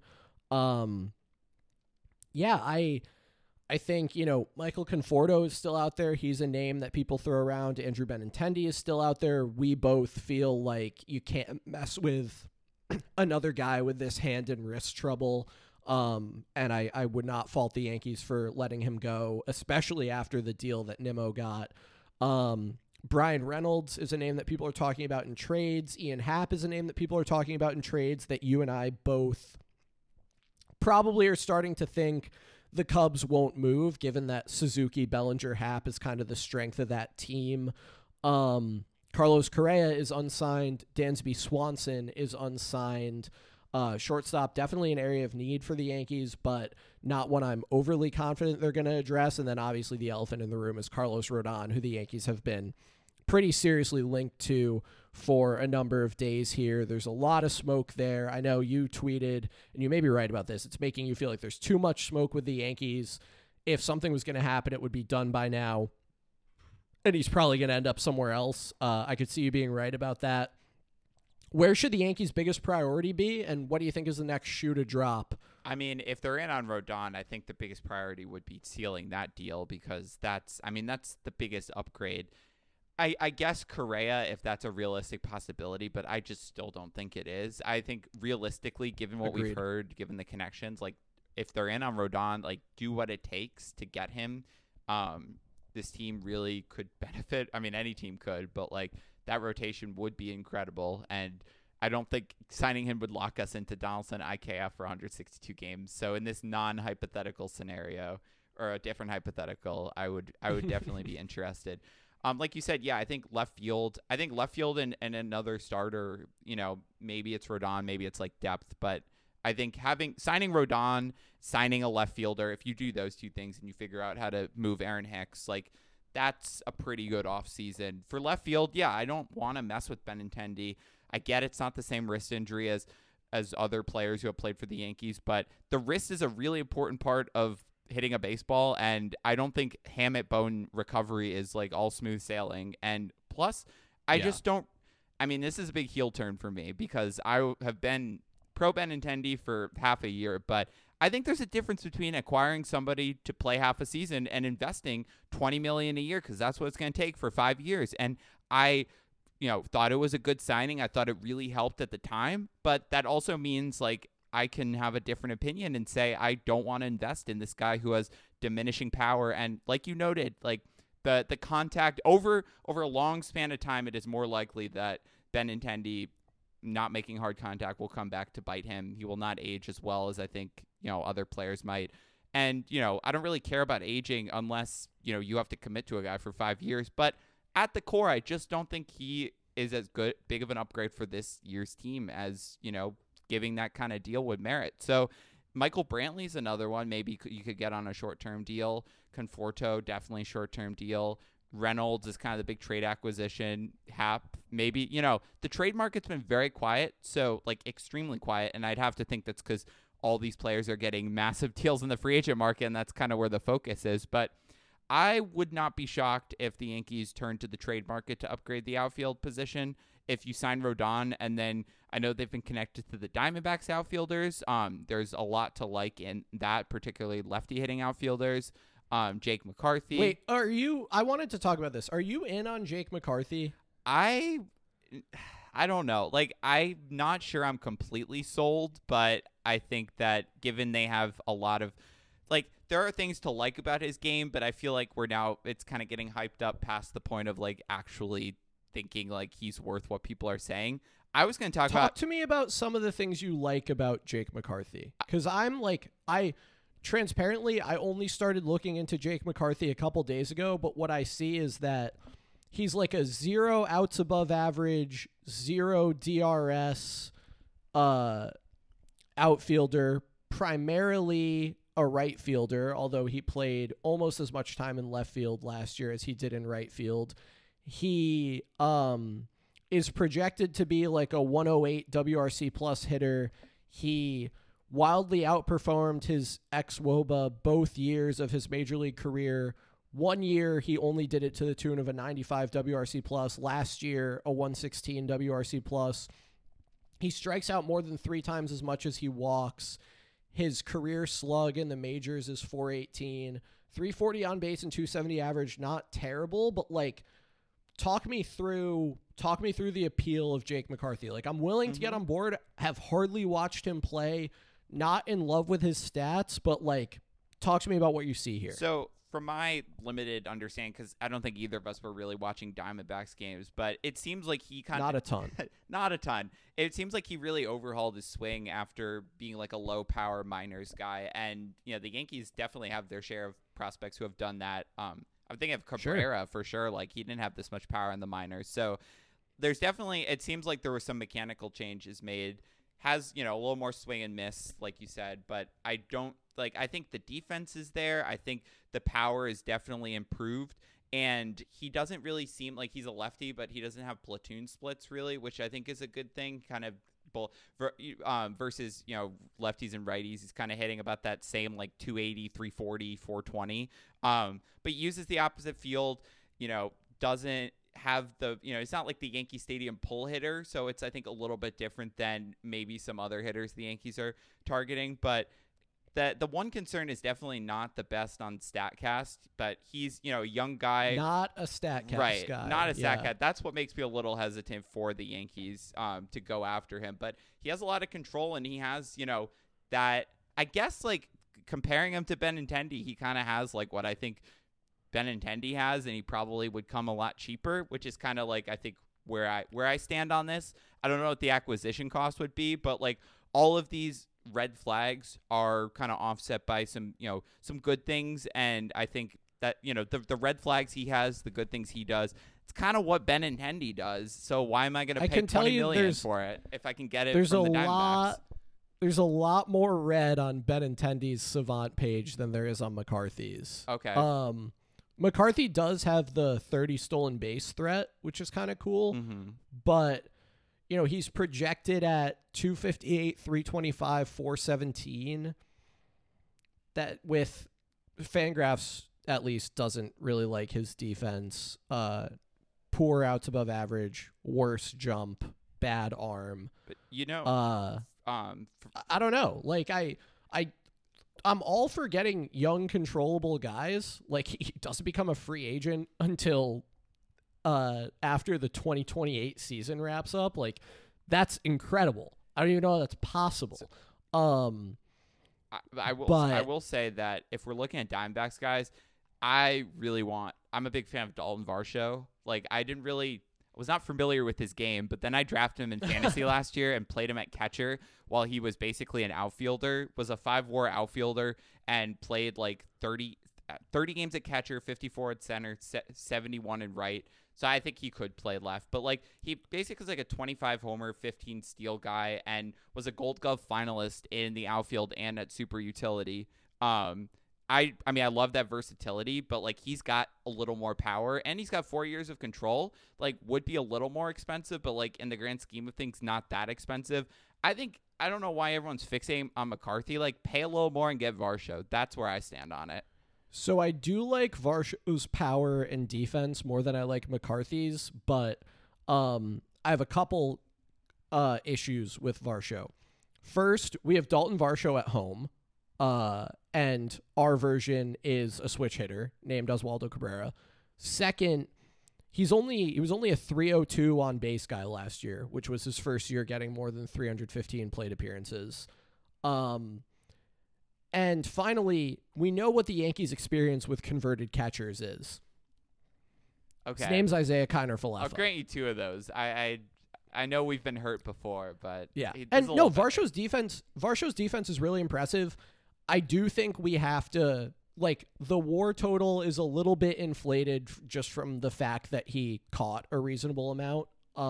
Yeah, I think, Michael Conforto is still out there. He's a name that people throw around. Andrew Benintendi is still out there. We both feel like you can't mess with another guy with this hand and wrist trouble. And I would not fault the Yankees for letting him go, especially after the deal that Nimmo got. Brian Reynolds is a name that people are talking about in trades. Ian Happ is a name that people are talking about in trades that you and I both probably are starting to think the Cubs won't move, given that Suzuki, Bellinger, Happ is kind of the strength of that team. Carlos Correa is unsigned. Dansby Swanson is unsigned. Shortstop, definitely an area of need for the Yankees, but not one I'm overly confident they're going to address. And then obviously the elephant in the room is Carlos Rodon, who the Yankees have been pretty seriously linked to for a number of days here. There's a lot of smoke there. I know you tweeted, and you may be right about this, it's making you feel like there's too much smoke with the Yankees. If something was going to happen, it would be done by now. And he's probably going to end up somewhere else. I could see you being right about that. Where should the Yankees' biggest priority be, and what do you think is the next shoe to drop? I mean, if they're in on Rodon, I think the biggest priority would be sealing that deal, because that's the biggest upgrade. I guess Correa, if that's a realistic possibility, but I just still don't think it is. I think realistically, given what we've heard, given the connections, like if they're in on Rodon, like do what it takes to get him. This team really could benefit. I mean, any team could, but like that rotation would be incredible. And I don't think signing him would lock us into Donaldson IKF for 162 games. So in this non-hypothetical scenario, or a different hypothetical, I would definitely be interested. Like you said, yeah, I think left field and another starter, maybe it's Rodon, maybe it's like depth, but I think signing Rodon, signing a left fielder, if you do those two things and you figure out how to move Aaron Hicks, like that's a pretty good offseason. For left field, yeah, I don't want to mess with Benintendi. I get it's not the same wrist injury as other players who have played for the Yankees, but the wrist is a really important part of hitting a baseball, and I don't think hamate bone recovery is like all smooth sailing. And plus, just don't. I mean, this is a big heel turn for me because I have been pro Benintendi for half a year, but I think there's a difference between acquiring somebody to play half a season and investing $20 million a year, because that's what it's going to take for 5 years. And I thought it was a good signing. I thought it really helped at the time, but that also means like I can have a different opinion and say I don't want to invest in this guy who has diminishing power. And like you noted, like the contact over a long span of time, it is more likely that Benintendi not making hard contact will come back to bite him. He will not age as well as I think other players might. And I don't really care about aging unless you have to commit to a guy for 5 years. But at the core, I just don't think he is as big of an upgrade for this year's team as giving that kind of deal would merit. So Michael Brantley's another one. Maybe you could get on a short-term deal. Conforto, definitely short-term deal. Reynolds is kind of the big trade acquisition. Happ, maybe, the trade market's been very quiet. So like extremely quiet. And I'd have to think that's because all these players are getting massive deals in the free agent market, and that's kind of where the focus is. But I would not be shocked if the Yankees turn to the trade market to upgrade the outfield position. If you sign Rodon, and then I know they've been connected to the Diamondbacks outfielders. There's a lot to like in that, particularly lefty hitting outfielders. Jake McCarthy. Wait, I wanted to talk about this. Are you in on Jake McCarthy? I don't know. Like, I'm not sure I'm completely sold, but I think that given they have a lot of, like, there are things to like about his game, but I feel like it's kind of getting hyped up past the point of, like, actually thinking, like, he's worth what people are saying. I was going to talk to me about some of the things you like about Jake McCarthy. Because transparently, I only started looking into Jake McCarthy a couple days ago, but what I see is that he's like a 0 outs above average, 0 DRS outfielder, primarily a right fielder, although he played almost as much time in left field last year as he did in right field. He is projected to be like a 108 WRC plus hitter. He wildly outperformed his ex-WOBA both years of his major league career. 1 year, he only did it to the tune of a 95 WRC plus. Last year, a 116 WRC plus. He strikes out more than 3 times as much as he walks. His career slug in the majors is 418. 340 on base and 270 average, not terrible, but like, talk me through the appeal of Jake McCarthy. Like, I'm willing to get on board. Have hardly watched him play. Not in love with his stats, but like, talk to me about what you see here. So, from my limited understanding, because I don't think either of us were really watching Diamondbacks games, but it seems like he kind of not a ton. Not a ton. It seems like he really overhauled his swing after being like a low power minors guy, and you know the Yankees definitely have their share of prospects who have done that. I'm thinking of Cabrera for sure. Like, he didn't have this much power in the minors, so there's definitely. It seems like there were some mechanical changes made. Has, you know, a little more swing and miss, like you said, but I think the defense is there. I think the power is definitely improved, and he doesn't really seem like he's a lefty, but he doesn't have platoon splits really, which I think is a good thing, kind of versus, you know, lefties and righties. He's kind of hitting about that same like 280, 340, 420. But he uses the opposite field, you know, doesn't have the, you know, it's not like the Yankee Stadium pull hitter, so it's I think a little bit different than maybe some other hitters the Yankees are targeting. But the one concern is definitely not the best on StatCast, but he's, you know, a young guy, not a StatCast guy, not a StatCast. That's what makes me a little hesitant for the Yankees to go after him. But he has a lot of control, and he has, you know, that, I guess, like, comparing him to Benintendi, he kind of has like what I think Benintendi has, and he probably would come a lot cheaper, which is kind of like, I think, where I stand on this. I don't know what the acquisition cost would be, but like, all of these red flags are kind of offset by some, you know, some good things, and I think that, you know, the red flags he has, the good things he does, it's kind of what Benintendi does. So why am I going to pay $20 million for it if I can get it from the Diamondbacks? There's a lot more red on Benintendi's Savant page than there is on McCarthy's. Okay. McCarthy does have the 30 stolen base threat, which is kind of cool, but you know, he's projected at 258, 325, 417. That, with Fangraphs at least, doesn't really like his defense. Poor outs above average, worse jump, bad arm. But you know, I don't know. Like, I'm all for getting young, controllable guys. Like, he doesn't become a free agent until after the 2028 season wraps up. Like, that's incredible. I don't even know how that's possible. I will say that if we're looking at Diamondbacks guys, I'm a big fan of Dalton Varsho. Like, I was not familiar with his game, but then I drafted him in fantasy last year and played him at catcher while he was basically an outfielder, was a 5-WAR outfielder, and played like 30 games at catcher, 54 at center, 71 in right. So I think he could play left. But like, he basically is like a 25 homer, 15 steal guy, and was a Gold Glove finalist in the outfield and at Super Utility. I mean, I love that versatility, but like, he's got a little more power, and he's got 4 years of control. Like, would be a little more expensive, but like, in the grand scheme of things, not that expensive. I don't know why everyone's fixating on McCarthy. Like, pay a little more and get Varsho. That's where I stand on it. So I do like Varsho's power and defense more than I like McCarthy's, but I have a couple issues with Varsho. First, we have Dalton Varsho at home, and our version is a switch hitter named Oswaldo Cabrera. Second, he was only a 302 on base guy last year, which was his first year getting more than 315 plate appearances. And finally, we know what the Yankees' experience with converted catchers is. Okay. His name's Isaiah Kiner-Falefa. I'll grant you 2 of those. I know we've been hurt before, but yeah. And no, Varsho's defense is really impressive. I do think we have to, like, the WAR total is a little bit inflated just from the fact that he caught a reasonable amount.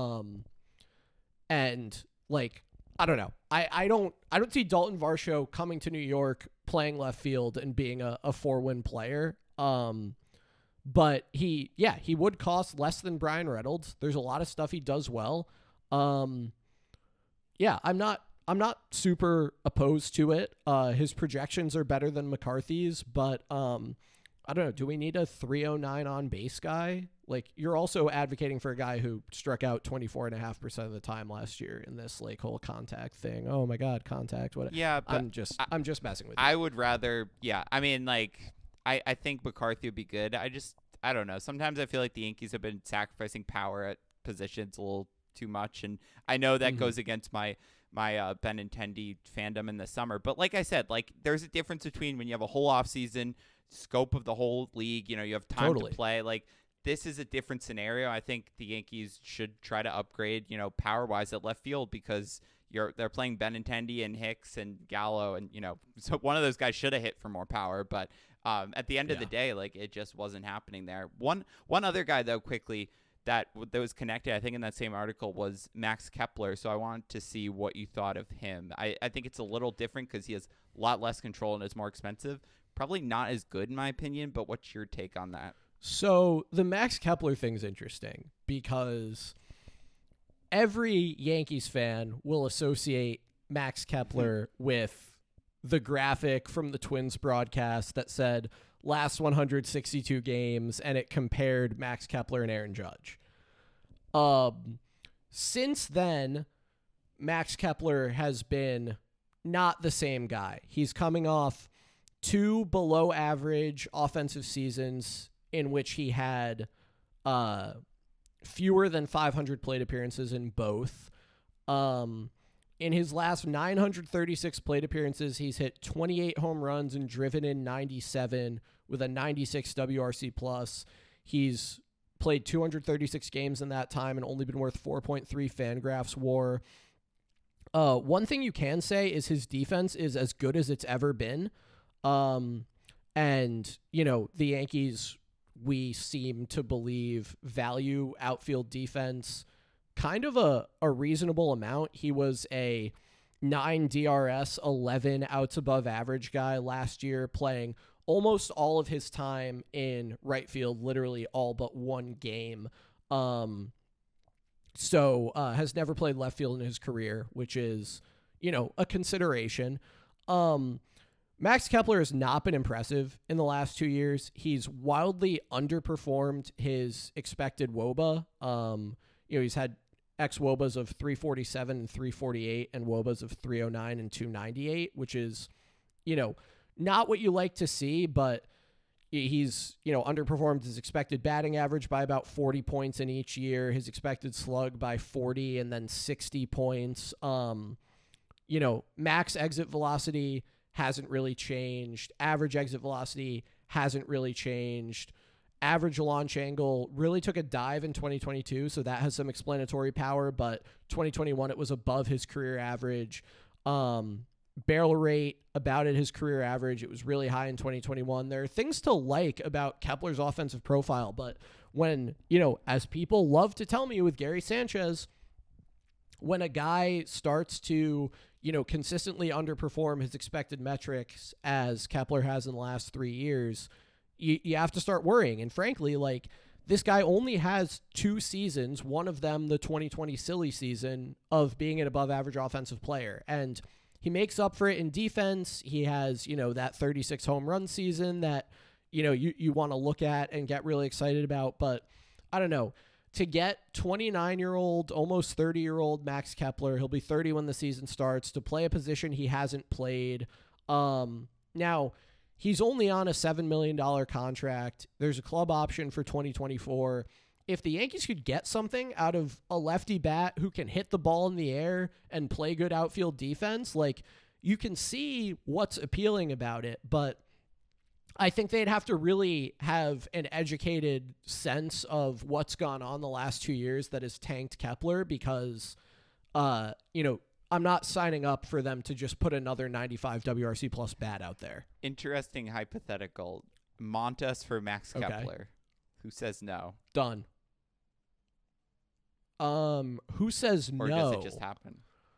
And like, I don't know. I don't see Dalton Varsho coming to New York, playing left field, and being a 4-win player. But he would cost less than Brian Reynolds. There's a lot of stuff he does well. Yeah, I'm not super opposed to it. His projections are better than McCarthy's, but I don't know. Do we need a 309 on base guy? Like, you're also advocating for a guy who struck out 24.5% of the time last year in this like whole contact thing. Oh my God, contact. What? Yeah, but I'm just messing with you. I would rather. Yeah, I mean, like, I think McCarthy would be good. I don't know. Sometimes I feel like the Yankees have been sacrificing power at positions a little too much, and I know that goes against my Benintendi fandom in the summer. But like I said, like, there's a difference between when you have a whole offseason, scope of the whole league, you know, you have time to play. Like, this is a different scenario. I think the Yankees should try to upgrade, you know, power-wise at left field, because they're playing Benintendi and Hicks and Gallo, and, you know, so one of those guys should have hit for more power. But at the end of the day, like, it just wasn't happening there. One other guy, though, quickly, that was connected, I think, in that same article was Max Kepler. So I wanted to see what you thought of him. I think it's a little different because he has a lot less control and is more expensive. Probably not as good, in my opinion, but what's your take on that? So the Max Kepler thing's interesting because every Yankees fan will associate Max Kepler with the graphic from the Twins broadcast that said last 162 games, and it compared Max Kepler and Aaron Judge. Since then, Max Kepler has been not the same guy. He's coming off 2 below average offensive seasons in which he had fewer than 500 plate appearances in both. In his last 936 plate appearances, he's hit 28 home runs and driven in 97 with a 96 WRC plus. He's played 236 games in that time and only been worth 4.3 Fangraphs WAR. One thing you can say is his defense is as good as it's ever been. And, you know, the Yankees, we seem to believe, value outfield defense kind of a reasonable amount. He was a 9 DRS, 11 outs above average guy last year, playing almost all of his time in right field, literally all but one game. So has never played left field in his career, which is, you know, a consideration. Max Kepler has not been impressive in the last 2 years. He's wildly underperformed his expected WOBA. You know, he's had ex-WOBAs of 347 and 348 and WOBAs of 309 and 298, which is, you know, not what you like to see, but he's, you know, underperformed his expected batting average by about 40 points in each year, his expected slug by 40 and then 60 points. You know, max exit velocity hasn't really changed. Average exit velocity hasn't really changed. Average launch angle really took a dive in 2022, so that has some explanatory power, but 2021 it was above his career average. Barrel rate about at his career average. It was really high in 2021. There are things to like about Kepler's offensive profile, but when, you know, as people love to tell me with Gary Sanchez, when a guy starts to, you know, consistently underperform his expected metrics as Kepler has in the last 3 years, you have to start worrying. And frankly, like, this guy only has 2 seasons, one of them the 2020 silly season, of being an above-average offensive player. And he makes up for it in defense. He has, that 36 home run season that, you want to look at and get really excited about. But I don't know. To get 29-year-old, almost 30-year-old Max Kepler, he'll be 30 when the season starts, to play a position he hasn't played. Now, he's only on a $7 million contract. There's a club option for 2024. If the Yankees could get something out of a lefty bat who can hit the ball in the air and play good outfield defense, you can see what's appealing about it. But I think they'd have to really have an educated sense of what's gone on the last 2 years that has tanked Kepler, because, I'm not signing up for them to just put another 95 WRC plus bat out there. Interesting hypothetical. Montas for Max Kepler. Who says no? Done. Who says no? Or does it just happen?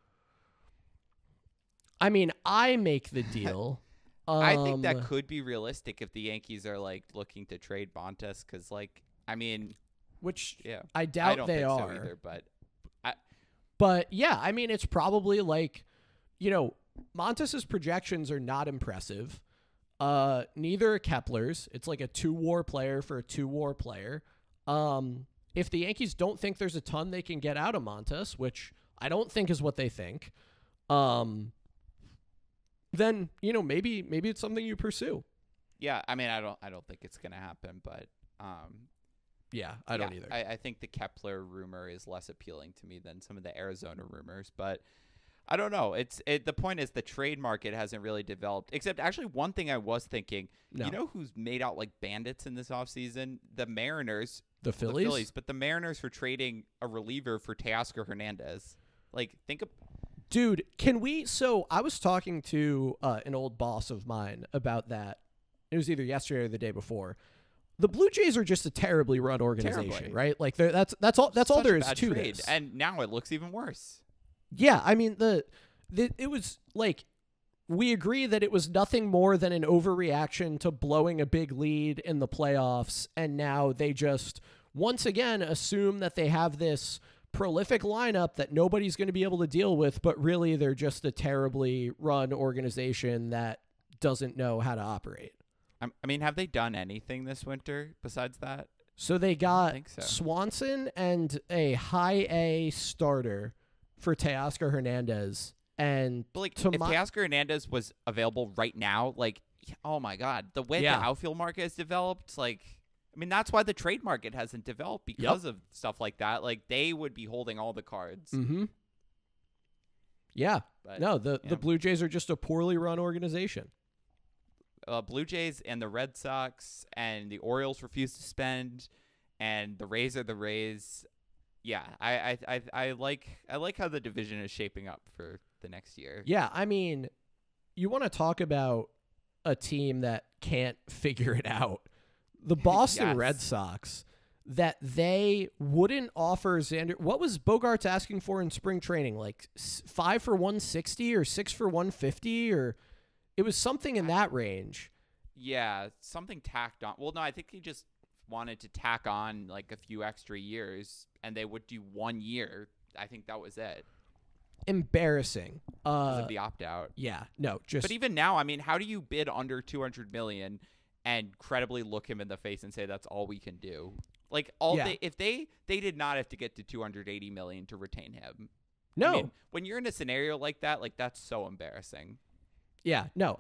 I mean, I make the deal. I think that could be realistic if the Yankees are looking to trade Montas, because which yeah, I doubt I don't they think are. So either, but yeah, I mean, it's probably Montas's projections are not impressive. Neither are Kepler's. It's like a 2-WAR player for a 2-WAR player. If the Yankees don't think there's a ton they can get out of Montas, which I don't think is what they think, then maybe it's something you pursue. Yeah, I mean, I don't think it's gonna happen, but yeah, I don't either. I think the Kepler rumor is less appealing to me than some of the Arizona rumors, but I don't know. The point is the trade market hasn't really developed, except actually one thing I was thinking. No. You know who's made out like bandits in this offseason? The Mariners. The Phillies? But the Mariners for trading a reliever for Teoscar Hernandez. Think of... Dude, can we... So I was talking to an old boss of mine about that. It was either yesterday or the day before. The Blue Jays are just a terribly run organization, right? That's all there is to trade. this. And now it looks even worse. Yeah, I mean, it was we agree that it was nothing more than an overreaction to blowing a big lead in the playoffs, and now they just once again assume that they have this prolific lineup that nobody's going to be able to deal with, but really they're just a terribly run organization that doesn't know how to operate. I mean, have they done anything this winter besides that? So they got think so. Swanson and a high A starter for Teoscar Hernandez. And but if Teoscar Hernandez was available right now, oh my God, the way the outfield market has developed, that's why the trade market hasn't developed, because of stuff like that. They would be holding all the cards. Mm-hmm. Yeah. But, no, the Blue Jays are just a poorly run organization. Blue Jays and the Red Sox and the Orioles refuse to spend, and the Rays are the Rays. Yeah, I like how the division is shaping up for the next year. Yeah, I mean, you want to talk about a team that can't figure it out. The Boston Red Sox, that they wouldn't offer Xander. What was Bogaerts asking for in spring training? 5 for 160 or 6 for 150, or it was something in that range. Yeah, something tacked on. Well, no, I think he just wanted to tack on a few extra years, and they would do 1 year. I think that was it. Embarrassing. Because of the opt-out. Yeah, no, just... But even now, I mean, how do you bid under $200 million and credibly look him in the face and say that's all we can do? If they did not have to get to $280 million to retain him. No. I mean, when you're in a scenario like that, that's so embarrassing. Yeah, no,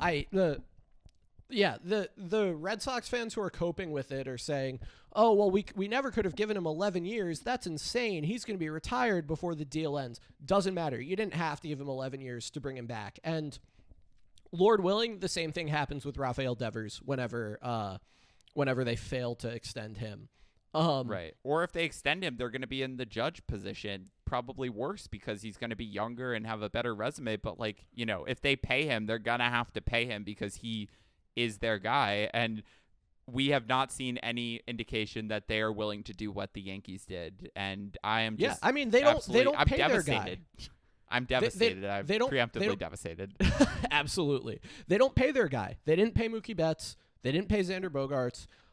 the Red Sox fans who are coping with it are saying, oh, well, we never could have given him 11 years. That's insane. He's going to be retired before the deal ends. Doesn't matter. You didn't have to give him 11 years to bring him back. And Lord willing, the same thing happens with Rafael Devers whenever they fail to extend him. Right. Or if they extend him, they're going to be in the Judge position, probably worse because he's going to be younger and have a better resume. But if they pay him, they're going to have to pay him because he is their guy. And we have not seen any indication that they are willing to do what the Yankees did. And I am just they don't pay their guy. I'm devastated. I'm preemptively devastated. Absolutely. They don't pay their guy. They didn't pay Mookie Betts. They didn't pay Xander Bogaerts.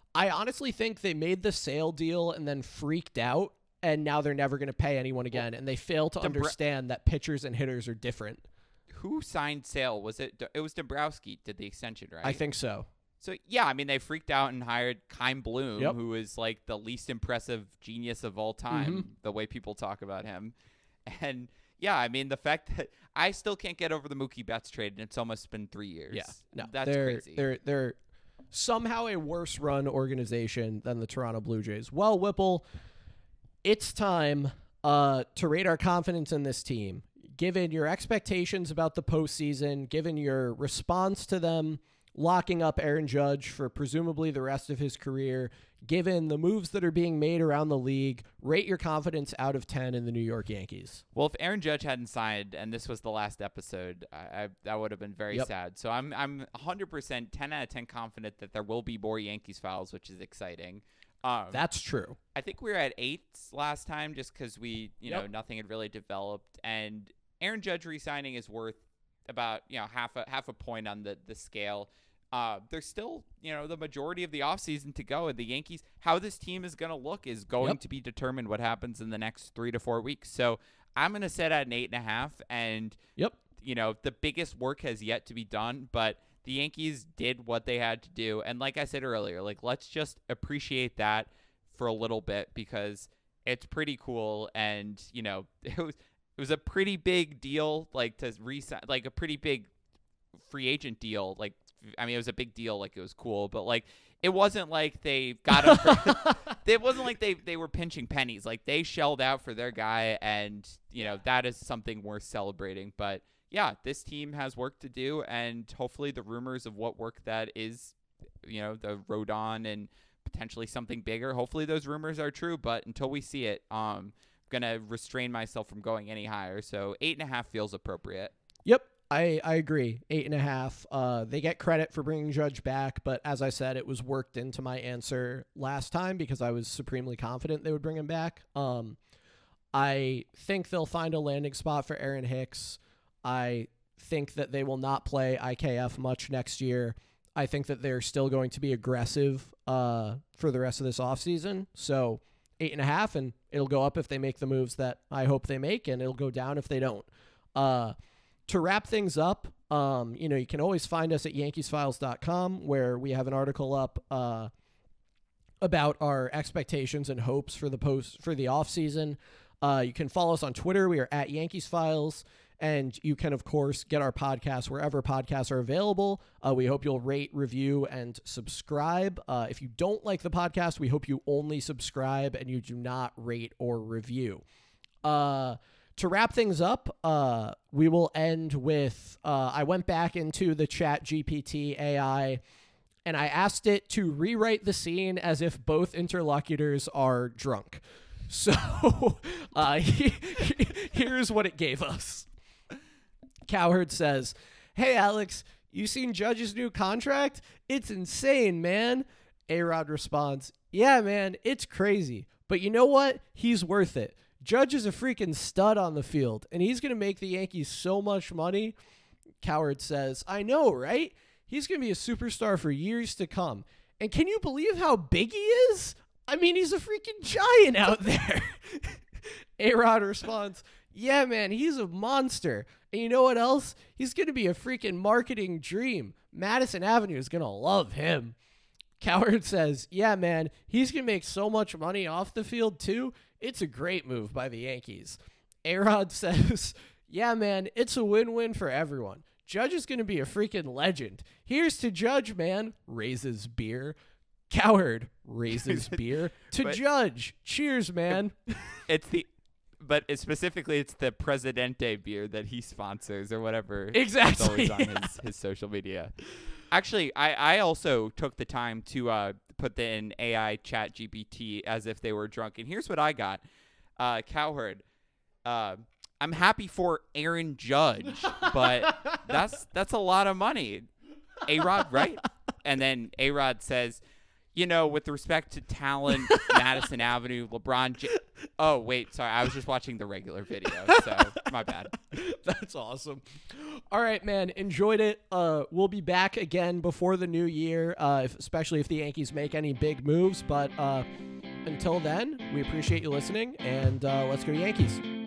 I honestly think they made the Sale deal and then freaked out, and now they're never going to pay anyone again, and they fail to understand that pitchers and hitters are different. Who signed Sale? Was it was Dombrowski did the extension, right? I think so. So, yeah, I mean, they freaked out and hired Kyle Bloom, Yep. who is like the least impressive genius of all time, the way people talk about him. And, yeah, I mean, the fact that I still can't get over the Mookie Betts trade, and it's almost been 3 years. Yeah, no, that's crazy. They're somehow a worse run organization than the Toronto Blue Jays. Well, Whipple, it's time to rate our confidence in this team. Given your expectations about the postseason, given your response to them locking up Aaron Judge for presumably the rest of his career, given the moves that are being made around the league, rate your confidence out of 10 in the New York Yankees. Well, if Aaron Judge hadn't signed and this was the last episode, that would have been very sad. So I'm 100% 10 out of 10 confident that there will be more Yankees files, which is exciting. That's true. I think we were at 8 last time just because we, nothing had really developed. And Aaron Judge re-signing is worth about, half a point on the scale. There's still, the majority of the offseason to go. And the Yankees, how this team is going to look is going to be determined what happens in the next 3 to 4 weeks. So I'm going to set at an 8.5. And, the biggest work has yet to be done. But the Yankees did what they had to do. And like I said earlier, let's just appreciate that for a little bit because it's pretty cool. And, it was a pretty big deal, to resign, a pretty big free agent deal. It was a big deal. It was cool, but it wasn't like they got him. It wasn't like they were pinching pennies. They shelled out for their guy, and that is something worth celebrating. But yeah, this team has work to do, and hopefully the rumors of what work that is, the Rodon and potentially something bigger. Hopefully those rumors are true, but until we see it, going to restrain myself from going any higher. So 8.5 feels appropriate. Yep. I agree. 8.5. They get credit for bringing Judge back, but as I said, it was worked into my answer last time because I was supremely confident they would bring him back. I think they'll find a landing spot for Aaron Hicks. I think that they will not play IKF much next year. I think that they're still going to be aggressive for the rest of this offseason. So 8.5, and it'll go up if they make the moves that I hope they make, and it'll go down if they don't. To wrap things up, you can always find us at yankeesfiles.com, where we have an article up about our expectations and hopes for the offseason. You can follow us on Twitter. We are at Yankees Files. And you can, of course, get our podcast wherever podcasts are available. We hope you'll rate, review, and subscribe. If you don't like the podcast, we hope you only subscribe and you do not rate or review. To wrap things up, we will end with, I went back into the ChatGPT AI, and I asked it to rewrite the scene as if both interlocutors are drunk. So here's what it gave us. Cowherd says, "Hey, Alex, you seen Judge's new contract? It's insane, man." A-Rod responds, "Yeah, man, it's crazy. But you know what? He's worth it. Judge is a freaking stud on the field, and he's going to make the Yankees so much money." Cowherd says, "I know, right? He's going to be a superstar for years to come. And can you believe how big he is? I mean, he's a freaking giant out there." A-Rod responds, "Yeah, man, he's a monster. And you know what else? He's going to be a freaking marketing dream. Madison Avenue is going to love him." Cowherd says, "Yeah, man, he's going to make so much money off the field, too. It's a great move by the Yankees." A-Rod says, "Yeah, man, it's a win-win for everyone. Judge is going to be a freaking legend. Here's to Judge, man." Raises beer. Cowherd raises beer. To Judge. Cheers, man. But specifically, it's the Presidente beer that he sponsors or whatever. Exactly. It's always on his social media. Actually, I also took the time to put in AI ChatGPT as if they were drunk. And here's what I got. Cowherd, I'm happy for Aaron Judge, but that's a lot of money. A-Rod, right? And then A-Rod says, with respect to talent, Madison Avenue, oh, wait, sorry. I was just watching the regular video, so my bad. That's awesome. All right, man. Enjoyed it. We'll be back again before the new year, especially if the Yankees make any big moves. But until then, we appreciate you listening, and let's go Yankees.